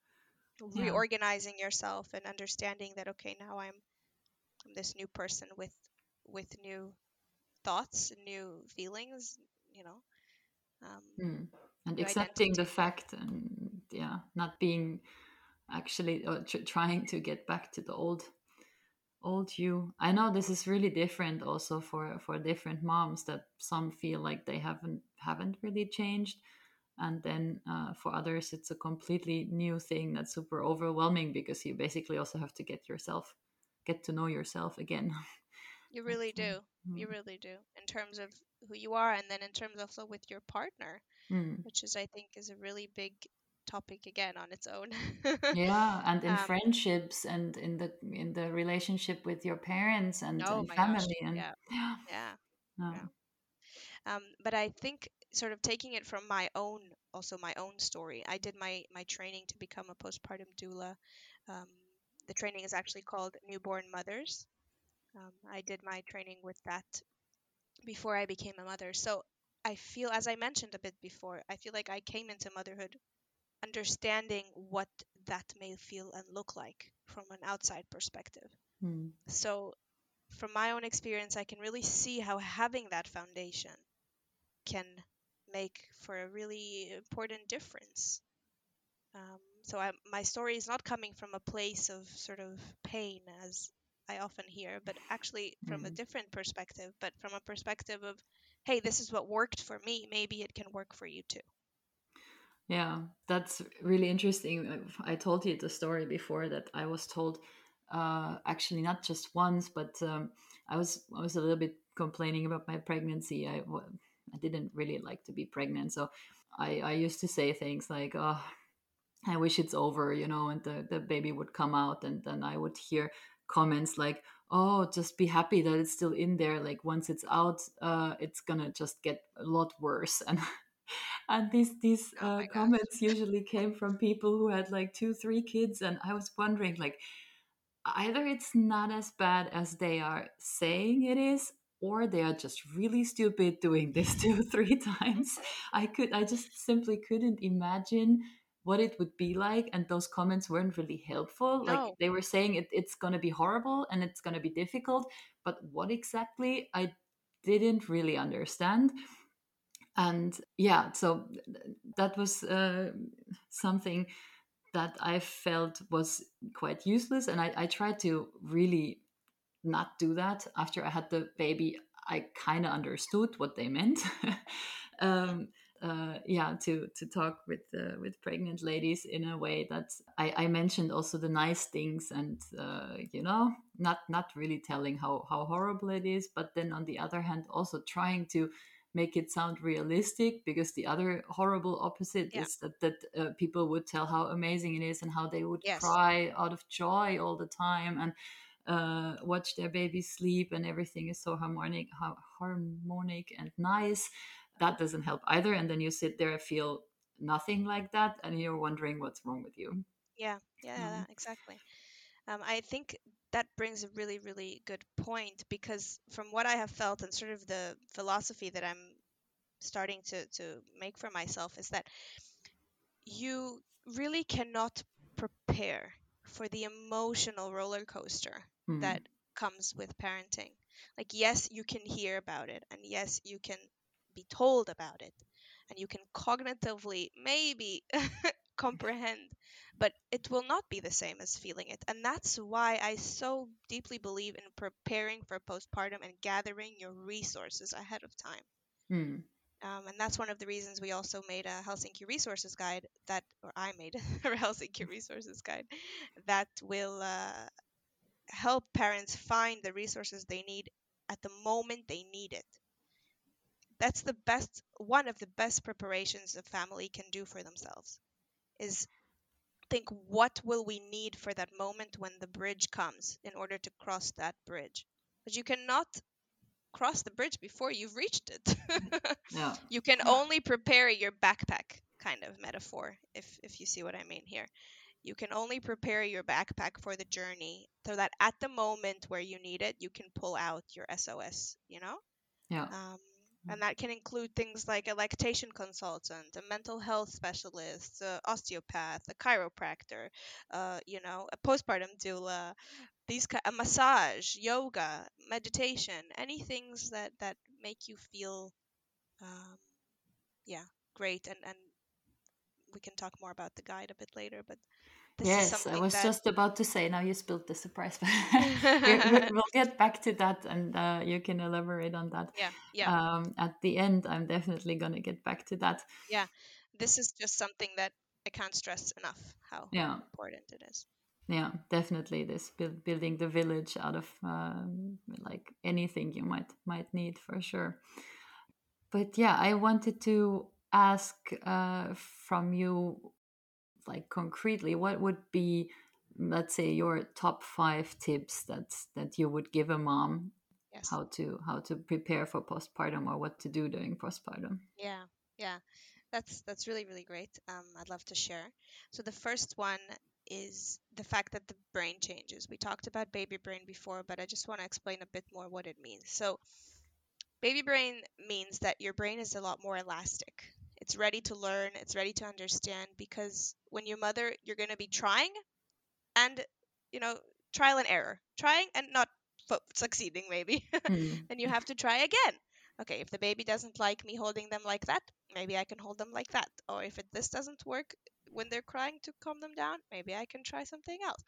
S2: Yeah.
S3: Reorganizing yourself and understanding that, okay, now I'm, I'm this new person with with new thoughts, new feelings, you know, um,
S2: Mm. And
S3: new
S2: accepting the
S3: identity.
S2: fact, and yeah, not being actually uh, tr- trying to get back to the old old you. I know this is really different also for for different moms, that some feel like they haven't haven't really changed, and then uh, for others it's a completely new thing that's super overwhelming, because you basically also have to get yourself get to know yourself again.
S3: You
S2: But,
S3: really
S2: um,
S3: do.
S2: mm,
S3: You really do. In terms of who you are, and then in terms also with your partner,
S2: mm.
S3: which is, I think, is a really big topic again on its own.
S2: Yeah, and in
S3: um,
S2: friendships, and in the in the relationship with your parents, and
S3: oh
S2: and
S3: my gosh.
S2: family, and
S3: Yeah.
S2: yeah.
S3: Yeah.
S2: No.
S3: Yeah. Um, but I think sort of taking it from my own, also my own story. I did my my training to become a postpartum doula. Um, the training is actually called Newborn Mothers. Um, I did my training with that before I became a mother. So I feel, as I mentioned a bit before, I feel like I came into motherhood understanding what that may feel and look like from an outside perspective.
S2: Mm.
S3: So, from my own experience, I can really see how having that foundation can make for a really important difference. Um, so, I, my story is not coming from a place of sort of pain, as I often hear, but actually from a
S2: Mm.
S3: different perspective, but from a perspective of, hey, this is what worked for me. Maybe it can work for you too.
S2: Yeah, that's really interesting. I I told you the story before, that I was told, uh, actually not just once, but um, I was I was a little bit complaining about my pregnancy. I wa- I didn't really like to be pregnant, so I I used to say things like, "Oh, I wish it's over," you know, and the the baby would come out, and then I would hear comments like, "Oh, just be happy that it's still in there. Like once it's out, uh, it's gonna just get a lot worse." And and these these
S3: Oh
S2: uh,
S3: my gosh.
S2: comments usually came from people who had like two three kids, and I was wondering, like, either it's not as bad as they are saying it is, or they are just really stupid doing this two three times. I could i just simply couldn't imagine what it would be like, and those comments weren't really helpful. Like,
S3: No,
S2: they were saying it, it's going to be horrible and it's going to be difficult, but what exactly, I didn't really understand. And yeah, so th- that was uh, something that I felt was quite useless, and I, I tried to really not do that. After I had the baby, I kind of understood what they meant. um, uh, yeah, to to talk with uh, with pregnant ladies in a way that I, I mentioned also the nice things, and uh, you know, not not really telling how how horrible it is, but then on the other hand also trying to make it sound realistic, because the other horrible opposite
S3: yeah,
S2: is that that uh, people would tell how amazing it is, and how they would
S3: yes,
S2: cry out of joy all the time, and uh, watch their baby sleep, and everything is so harmonic har- harmonic and nice. That doesn't help either, and then you sit there and feel nothing like that, and you're wondering what's wrong with you.
S3: yeah, yeah, yeah,
S2: um,
S3: exactly. Um, I think that brings a really, really good point, because from what I have felt and sort of the philosophy that I'm starting to to make for myself is that you really cannot prepare for the emotional roller coaster
S2: hmm,
S3: that comes with parenting. Like, yes, you can hear about it, and yes, you can be told about it, and you can cognitively maybe comprehend, but it will not be the same as feeling it. And that's why I so deeply believe in preparing for postpartum and gathering your resources ahead of time.
S2: hmm,
S3: Um, and that's one of the reasons we also made a Helsinki resources guide that, or I made a Helsinki resources guide that will uh, help parents find the resources they need at the moment they need it. That's the best, one of the best preparations a family can do for themselves is think, what will we need for that moment when the bridge comes in order to cross that bridge? But you cannot cross the bridge before you've reached it.
S2: yeah.
S3: You can only prepare your backpack, kind of metaphor, if if you see what I mean here. You can only prepare your backpack for the journey so that at the moment where you need it, you can pull out your S O S, you know?
S2: Yeah.
S3: Um, and that can include things like a lactation consultant, a mental health specialist, a osteopath, a chiropractor, uh, you know, a postpartum doula, these ki- a massage, yoga, meditation, any things that that make you feel, um, yeah, great. And and we can talk more about the guide a bit later, but this is
S2: Yes, I
S3: something
S2: was
S3: that
S2: just about to say, now you spilled the surprise, but we, we- we'll get back to that and uh, you can elaborate on that.
S3: yeah, yeah,
S2: Um, at the end, I'm definitely going to get back to that.
S3: yeah. This is just something that I can't stress enough how
S2: Yeah,
S3: important it is.
S2: yeah, definitely this build, building the village out of um, like anything you might might need for sure. But yeah, I wanted to ask uh, from you, like concretely, what would be, let's say, your top five tips that that you would give a mom,
S3: Yes.
S2: how to how to prepare for postpartum or what to do during postpartum?
S3: Yeah, yeah. That's that's really, really great. Um, I'd love to share. So the first one is the fact that the brain changes. We talked about baby brain before, but I just want to explain a bit more what it means. So baby brain means that your brain is a lot more elastic. It's ready to learn, it's ready to understand because when you're mother, you're going to be trying and, you know, trial and error, trying and not fu- succeeding maybe.
S2: Hmm.
S3: Then you have to try again. Okay, if the baby doesn't like me holding them like that, maybe I can hold them like that. Or if it, this doesn't work when they're crying to calm them down, maybe I can try something else.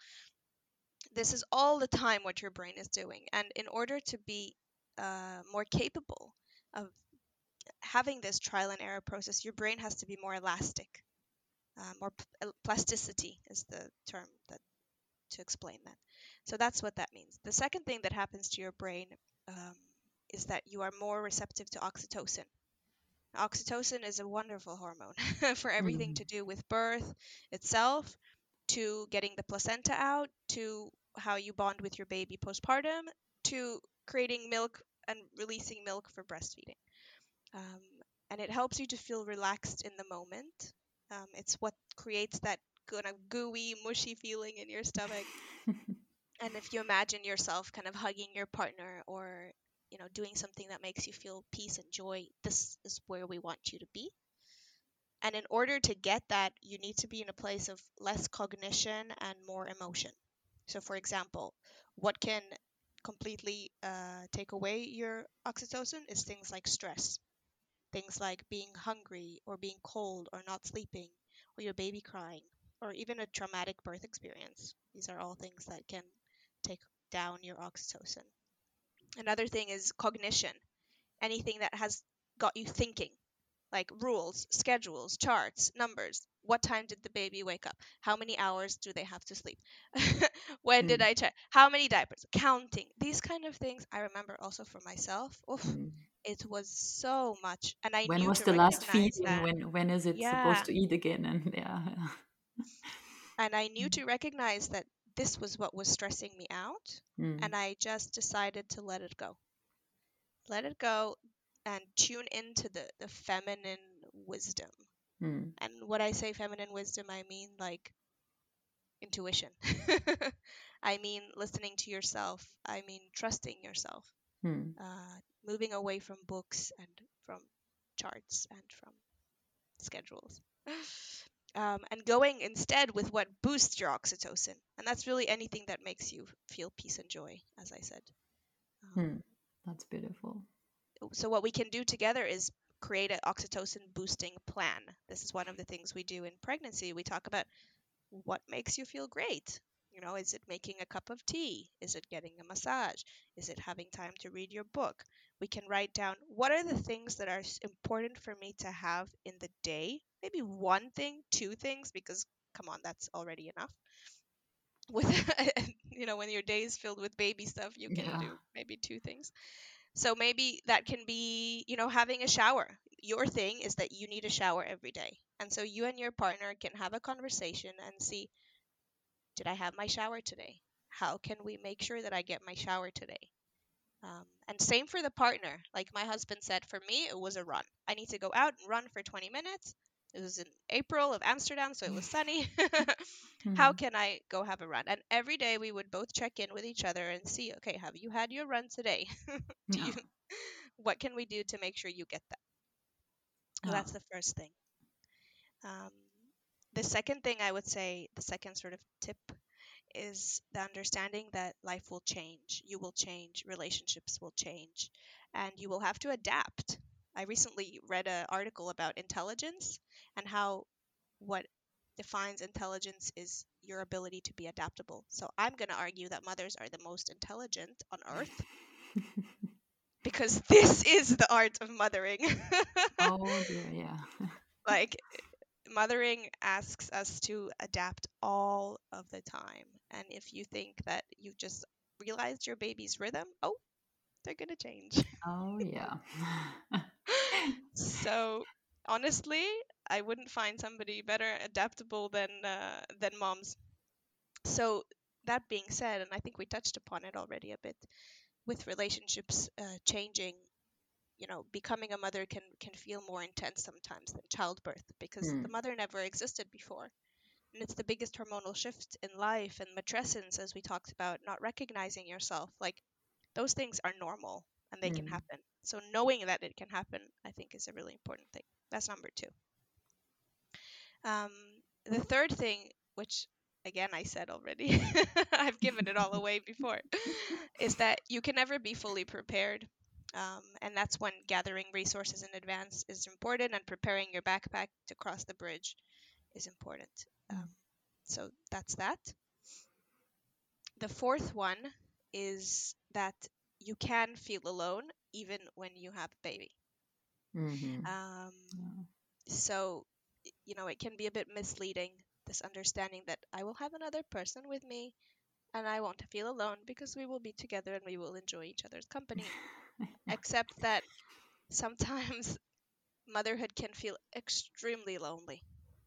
S3: This is all the time what your brain is doing. And in order to be uh, more capable of having this trial and error process, your brain has to be more elastic. Uh, more p- plasticity is the term that to explain that. So that's what that means. The second thing that happens to your brain um, is that you are more receptive to oxytocin. Oxytocin is a wonderful hormone for everything
S2: Hmm.
S3: to do with birth itself, to getting the placenta out, to how you bond with your baby postpartum, to creating milk and releasing milk for breastfeeding. Um, and it helps you to feel relaxed in the moment. Um, it's what creates that kind of gooey, mushy feeling in your stomach. And if you imagine yourself kind of hugging your partner or, you know, doing something that makes you feel peace and joy, this is where we want you to be. And in order to get that, you need to be in a place of less cognition and more emotion. So, for example, what can completely uh, take away your oxytocin is things like stress, things like being hungry or being cold or not sleeping, or your baby crying, or even a traumatic birth experience. These are all things that can take down your oxytocin. Another thing is cognition, anything that has got you thinking, like rules, schedules, charts, numbers. What time did the baby wake up? How many hours do they have to sleep? When did
S2: Hmm.
S3: I check? How many diapers? Counting. These kind of things I remember also for myself. Oof,
S2: Hmm.
S3: it was so much. And I
S2: When
S3: knew
S2: was
S3: to
S2: the last
S3: recognize
S2: feeding?
S3: that.
S2: When when is it supposed
S3: Yeah.
S2: to eat again? And yeah.
S3: And I knew to recognize that this was what was stressing me out.
S2: Hmm.
S3: And I just decided to let it go. Let it go and tune into the, the feminine wisdom.
S2: Hmm.
S3: And when I say feminine wisdom, I mean like intuition. I mean listening to yourself. I mean trusting yourself.
S2: Hmm.
S3: Uh, moving away from books and from charts and from schedules. Um, and going instead with what boosts your oxytocin. And that's really anything that makes you feel peace and joy, as I said. Um,
S2: Hmm. That's beautiful.
S3: so, what we can do together is create an oxytocin boosting plan. This is one of the things we do in pregnancy. We talk about what makes you feel great. You know, is it making a cup of tea? Is it getting a massage? Is it having time to read your book? We can write down what are the things that are important for me to have in the day. Maybe one thing, two things, because come on, that's already enough. With you know, when your day is filled with baby stuff, you can
S2: Yeah.
S3: do maybe two things. So maybe that can be, you know, having a shower. Your thing is that you need a shower every day. And so you and your partner can have a conversation and see, did I have my shower today? How can we make sure that I get my shower today? Um, and same for the partner. Like my husband said, for me, it was a run. I need to go out and run for twenty minutes. It was in April of Amsterdam, so it was sunny. How
S2: Hmm.
S3: can I go have a run? And every day we would both check in with each other and see, okay, have you had your run today? Do
S2: Yeah.
S3: you, what can we do to make sure you get that? So
S2: Yeah.
S3: that's the first thing. Um, the second thing I would say, the second sort of tip is the understanding that life will change. You will change, relationships will change, and you will have to adapt. I recently read an article about intelligence and how what defines intelligence is your ability to be adaptable. So I'm going to argue that mothers are the most intelligent on earth because this is the art of mothering.
S2: Oh dear, yeah.
S3: Like, mothering asks us to adapt all of the time. And if you think that you've just realized your baby's rhythm, oh, they're going to change.
S2: Oh yeah.
S3: So, honestly, I wouldn't find somebody better adaptable than uh, than moms. So, that being said, and I think we touched upon it already a bit, with relationships uh, changing, you know, becoming a mother can can feel more intense sometimes than childbirth because the
S2: Hmm.
S3: mother never existed before. And it's the biggest hormonal shift in life, and matrescence, as we talked about, not recognizing yourself. Like, those things are normal and they can
S2: Hmm.
S3: happen. So knowing that it can happen, I think, is a really important thing. That's number two. Um, the third thing, which again I said already, I've given it all away before, is that you can never be fully prepared. Um, and that's when gathering resources in advance is important and preparing your backpack to cross the bridge is important. Um, so that's that. The fourth one is that you can feel alone even when you have a baby.
S2: Mm-hmm.
S3: Um,
S2: Yeah.
S3: so, you know, it can be a bit misleading, this understanding that I will have another person with me and I won't feel alone because we will be together and we will enjoy each other's company. Except that sometimes motherhood can feel extremely lonely.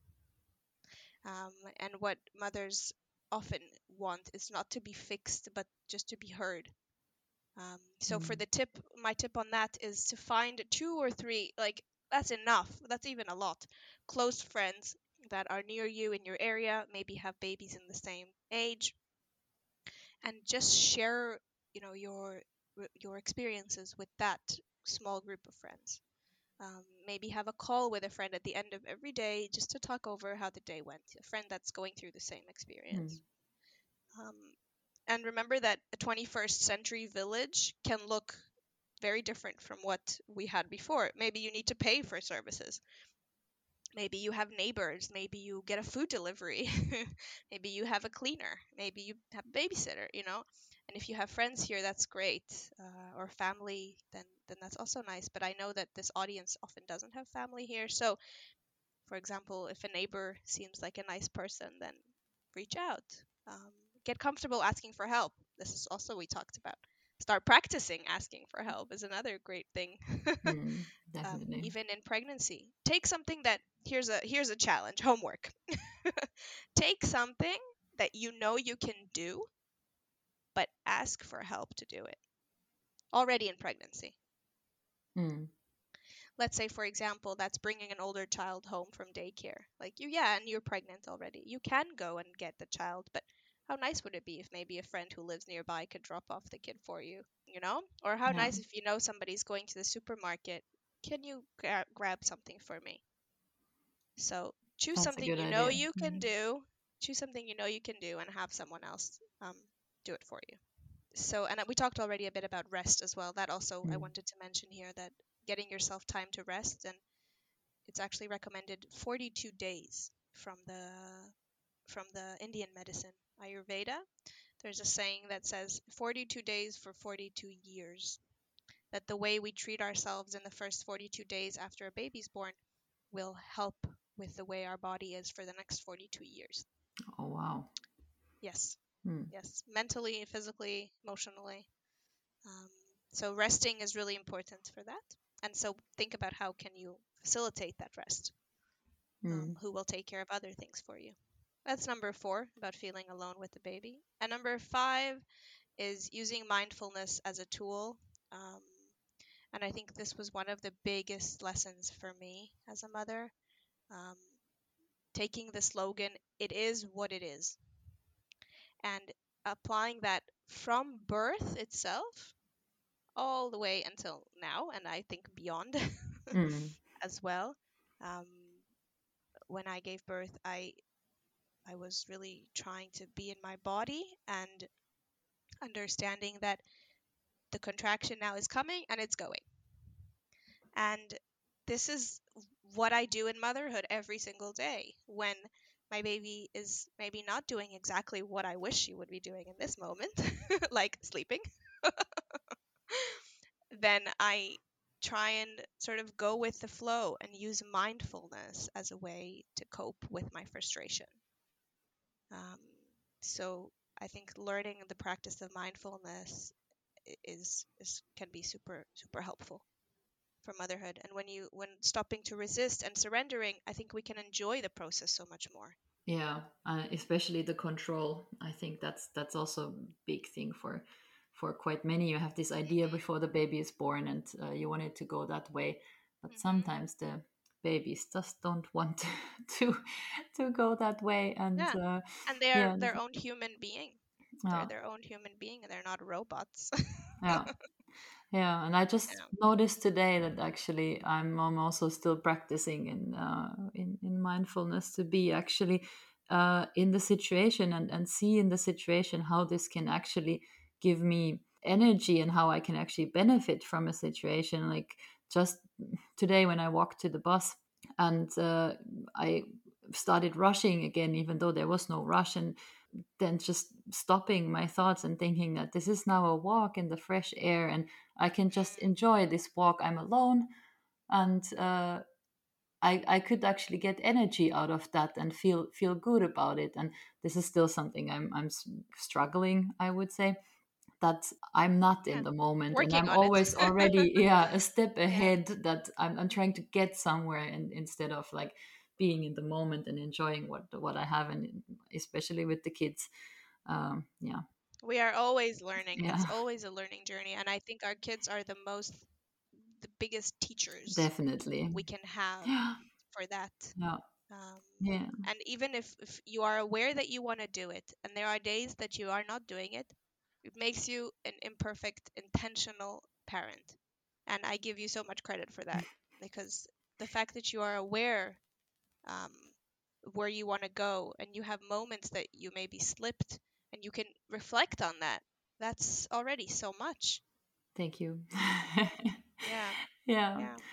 S3: Um, and what mothers often want is not to be fixed, but just to be heard. Um, so for
S2: Mm.
S3: the tip, my tip on that is to find two or three, like that's enough. That's even a lot. Close friends that are near you in your area, maybe have babies in the same age, and just share, you know, your your experiences with that small group of friends. Um, maybe have a call with a friend at the end of every day just to talk over how the day went. A friend that's going through the same
S2: Mm.
S3: experience. Um, and remember that a twenty-first century village can look very different from what we had before. Maybe you need to pay for services. Maybe you have neighbors. Maybe you get a food delivery. Maybe you have a cleaner. Maybe you have a babysitter, you know? And if you have friends here, that's great. Uh, or family, then then that's also nice. But I know that this audience often doesn't have family here. So, for example, if a neighbor seems like a nice person, then reach out. Um, get comfortable asking for help. This is also we talked about. Start practicing asking for help is another great thing.
S2: Mm.
S3: um,
S2: Definitely.
S3: even in pregnancy, take something that here's a here's a challenge. Homework. Take something that you know you can do, but ask for help to do it already in pregnancy.
S2: Mm.
S3: Let's say, for example, that's bringing an older child home from daycare. Like, you, yeah, and you're pregnant already. You can go and get the child, but how nice would it be if maybe a friend who lives nearby could drop off the kid for you, you know? Or how
S2: Yeah.
S3: nice if you know somebody's going to the supermarket. Can you gra- grab something for me? So choose
S2: That's a
S3: something
S2: good
S3: you know
S2: idea.
S3: you can
S2: Mm.
S3: do. Choose something you know you can do and have someone else um, do it for you. So, and we talked already a bit about rest as well. That also I
S2: Mm.
S3: wanted to mention here, that getting yourself time to rest, and it's actually recommended forty-two days from the from the Indian medicine Ayurveda. There's a saying that says forty-two days for forty-two years. That the way we treat ourselves in the first forty-two days after a baby's born will help with the way our body is for the next forty-two years.
S2: Oh wow.
S3: Yes,
S2: Mm.
S3: yes, mentally, physically, emotionally. Um, so resting is really important for that. And so think about how can you facilitate that rest? Um,
S2: Mm.
S3: who will take care of other things for you? That's number four, about feeling alone with the baby. And number five is using mindfulness as a tool. Um, and I think this was one of the biggest lessons for me as a mother. um, taking the slogan, "It is what it is," and applying that from birth itself all the way until now, and I think beyond
S2: Mm.
S3: as well. Um, when I gave birth, I I was really trying to be in my body and understanding that the contraction now is coming and it's going. And this is what I do in motherhood every single day. When my baby is maybe not doing exactly what I wish she would be doing in this moment, like sleeping, then I try and sort of go with the flow and use mindfulness as a way to cope with my frustration. Um, so I think learning the practice of mindfulness is is can be super super helpful for motherhood. And when you when stopping to resist and surrendering, I think we can enjoy the process so much more.
S2: Yeah, uh, especially the control. I think that's that's also a big thing for for quite many. You have this idea
S3: Mm-hmm.
S2: before the baby is born, and uh, you want it to go that way, but
S3: Mm-hmm.
S2: sometimes the babies just don't want to to, to go that way, and
S3: Yeah,
S2: uh,
S3: and they're
S2: yeah,
S3: their own human being. They're
S2: yeah,
S3: their own human being, and they're not robots.
S2: yeah. Yeah, and I just
S3: Yeah.
S2: noticed today that actually I'm, I'm also still practicing in, uh, in in mindfulness to be actually uh, in the situation and, and see in the situation how this can actually give me energy and how I can actually benefit from a situation. Like just today when I walked to the bus and uh, I started rushing again, even though there was no rush, and then just stopping my thoughts and thinking that this is now a walk in the fresh air and I can just enjoy this walk. I'm alone, and uh, I, I could actually get energy out of that and feel feel good about it. And this is still something I'm I'm s- struggling, I would say, that I'm not in
S3: Yeah.
S2: the moment and
S3: Working
S2: I'm
S3: on it.
S2: always already, yeah, a step
S3: Yeah.
S2: ahead, that I'm, I'm trying to get somewhere, and instead of like being in the moment and enjoying what what I have, and especially with the kids. Um, yeah,
S3: We are always learning. It's
S2: yeah,
S3: always a learning journey, and I think our kids are the most the biggest teachers
S2: definitely.
S3: we can have
S2: Yeah,
S3: for that.
S2: yeah,
S3: Um,
S2: yeah.
S3: and even if, if you are aware that you want to do it, and there are days that you are not doing it, it makes you an imperfect, intentional parent. And I give you so much credit for that, because the fact that you are aware um, where you want to go, and you have moments that you maybe slipped, and you can reflect on that, that's already so much.
S2: Thank you.
S3: Yeah,
S2: Yeah.
S3: yeah.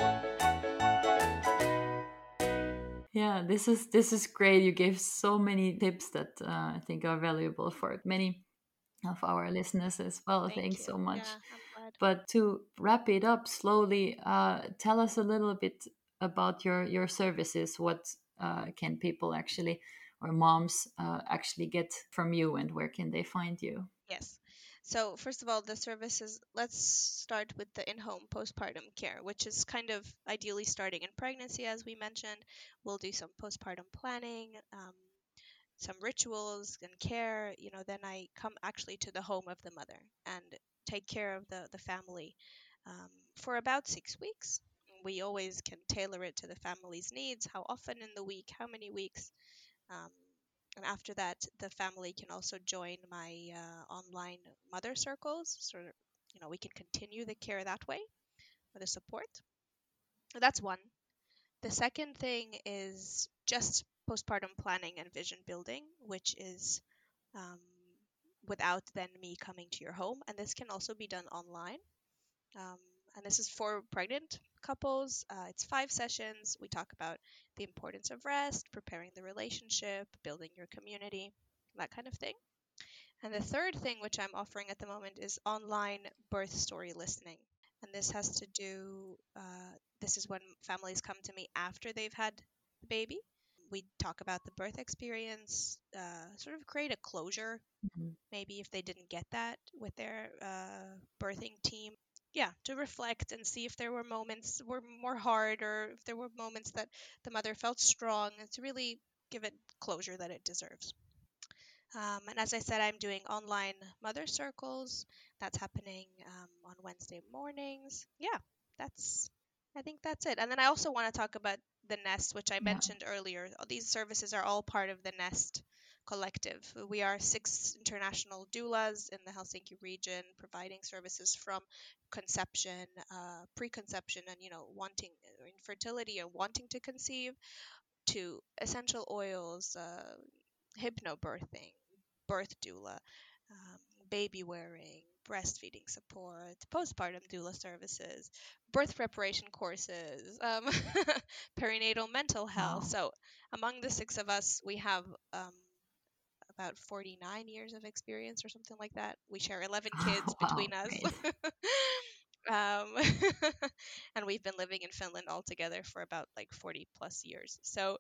S2: Yeah, this is this is great. You gave so many tips that uh, I think are valuable for many of our listeners as well.
S3: Thank
S2: Thanks
S3: you.
S2: so much.
S3: Yeah, I'm glad.
S2: But to wrap it up slowly, uh, tell us a little bit about your your services. What uh, can people actually, or moms uh, actually get from you, and where can they find you?
S3: Yes. So, first of all, the services, let's start with the in home postpartum care, which is kind of ideally starting in pregnancy, as we mentioned. We'll do some postpartum planning, um, some rituals and care. You know, then I come actually to the home of the mother and take care of the, the family um, for about six weeks. We always can tailor it to the family's needs, how often in the week, how many weeks. Um, and after that, the family can also join my uh, online mother circles. So, you know, we can continue the care that way with the support. That's one. The second thing is just postpartum planning and vision building, which is um, without then me coming to your home. And this can also be done online. Um, and this is for pregnant couples. Uh, it's five sessions. We talk about the importance of rest, preparing the relationship, building your community, that kind of thing. And the third thing, which I'm offering at the moment, is online birth story listening. And this has to do, uh, this is when families come to me after they've had the baby. We talk about the birth experience, uh, sort of create a closure,
S2: Mhm.
S3: maybe if they didn't get that with their uh, birthing team. Yeah, to reflect and see if there were moments were more hard, or if there were moments that the mother felt strong, and to really give it closure that it deserves. Um, and as I said, I'm doing online mother circles. That's happening um, on Wednesday mornings. Yeah, that's, I think that's it. And then I also want to talk about the Nest, which I
S2: Yeah.
S3: mentioned earlier. These services are all part of the Nest collective. We are six international doulas in the Helsinki region, providing services from conception, uh, preconception, and you know, wanting uh, infertility and wanting to conceive, to essential oils, uh, hypnobirthing, birth doula, um, baby wearing, breastfeeding support, postpartum doula services, birth preparation courses, um, perinatal mental health.
S2: Wow.
S3: So, among the six of us, we have um, about forty-nine years of experience or something like that. We share eleven kids
S2: Wow,
S3: between us.
S2: great.
S3: um, and we've been living in Finland all together for about like forty plus years. So,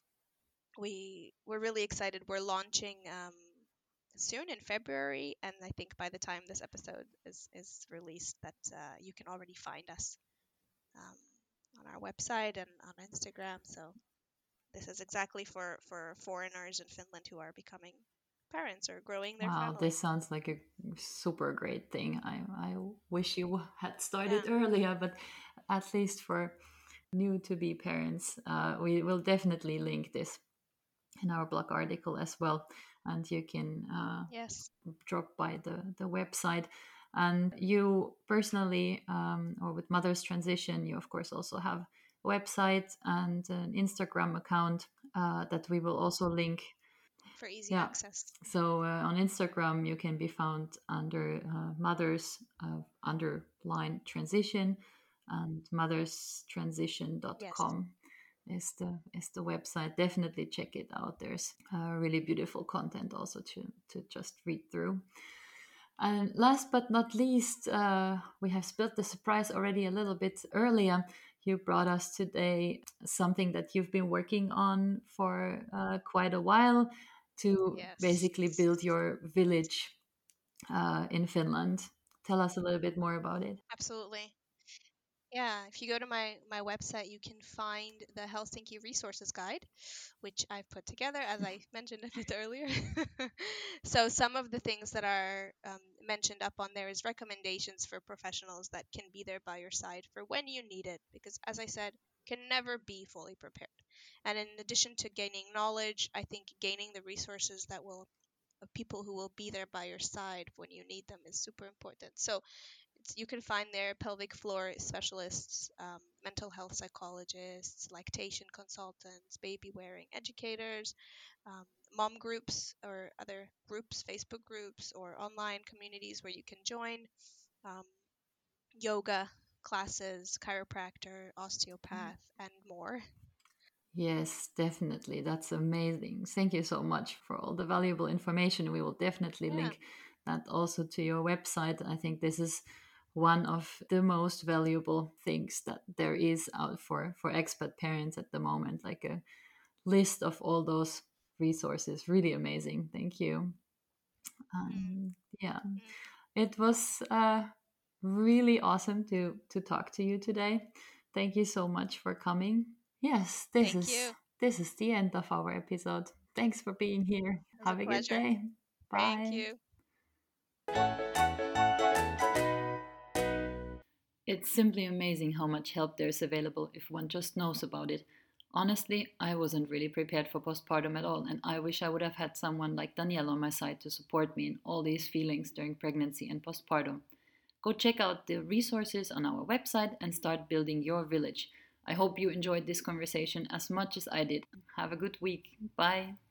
S3: we we're really excited. We're launching um, soon in February, and I think by the time this episode is is released, that uh, you can already find us um, on our website and on Instagram. So this is exactly for for foreigners in Finland who are becoming parents or growing their
S2: Wow,
S3: family.
S2: this sounds like a super great thing. I, I wish you had started
S3: Yeah.
S2: earlier, but at least for new to be parents, uh, we will definitely link this in our blog article as well. And you can uh,
S3: Yes.
S2: drop by the, the website. And you personally, um, or with Mother's Transition, you of course also have a website and an Instagram account uh, that we will also link.
S3: For easy
S2: Yeah.
S3: access.
S2: So uh, on Instagram, you can be found under uh, Mothers uh, underline transition, and mothers transition dot com
S3: Yes.
S2: is the is the website. Definitely check it out. There's uh, really beautiful content also to to just read through. And last but not least, uh, we have spilled the surprise already a little bit earlier. You brought us today something that you've been working on for uh, quite a while to
S3: Yes.
S2: basically build your village uh, in Finland. Tell us a little bit more about it.
S3: Absolutely. Yeah, if you go to my my website, you can find the Helsinki Resources Guide, which I've put together, as I mentioned a bit earlier. So some of the things that are um, mentioned up on there is recommendations for professionals that can be there by your side for when you need it, because as I said, can never be fully prepared. And in addition to gaining knowledge, I think gaining the resources that will of people who will be there by your side when you need them is super important. So it's, you can find there pelvic floor specialists, um, mental health psychologists, lactation consultants, baby wearing educators, um, mom groups or other groups, Facebook groups or online communities where you can join, um, yoga classes, chiropractor, osteopath, and more.
S2: Yes, definitely. That's amazing. Thank you so much for all the valuable information. We will definitely
S3: Yeah.
S2: link that also to your website. I think this is one of the most valuable things that there is out for for expat parents at the moment, like a list of all those resources. Really amazing. Thank you. Um, yeah,
S3: Mm-hmm.
S2: it was uh, really awesome to to talk to you today. Thank you so much for coming. Yes, this
S3: Thank
S2: is
S3: you.
S2: this is the end of our episode. Thanks for being here.
S3: It was a
S2: Have a good
S3: pleasure.
S2: day.
S3: Thank
S2: Bye.
S3: you.
S2: It's simply amazing how much help there is available if one just knows about it. Honestly, I wasn't really prepared for postpartum at all, and I wish I would have had someone like Danielle on my side to support me in all these feelings during pregnancy and postpartum. Go check out the resources on our website and start building your village. I hope you enjoyed this conversation as much as I did. Have a good week. Bye.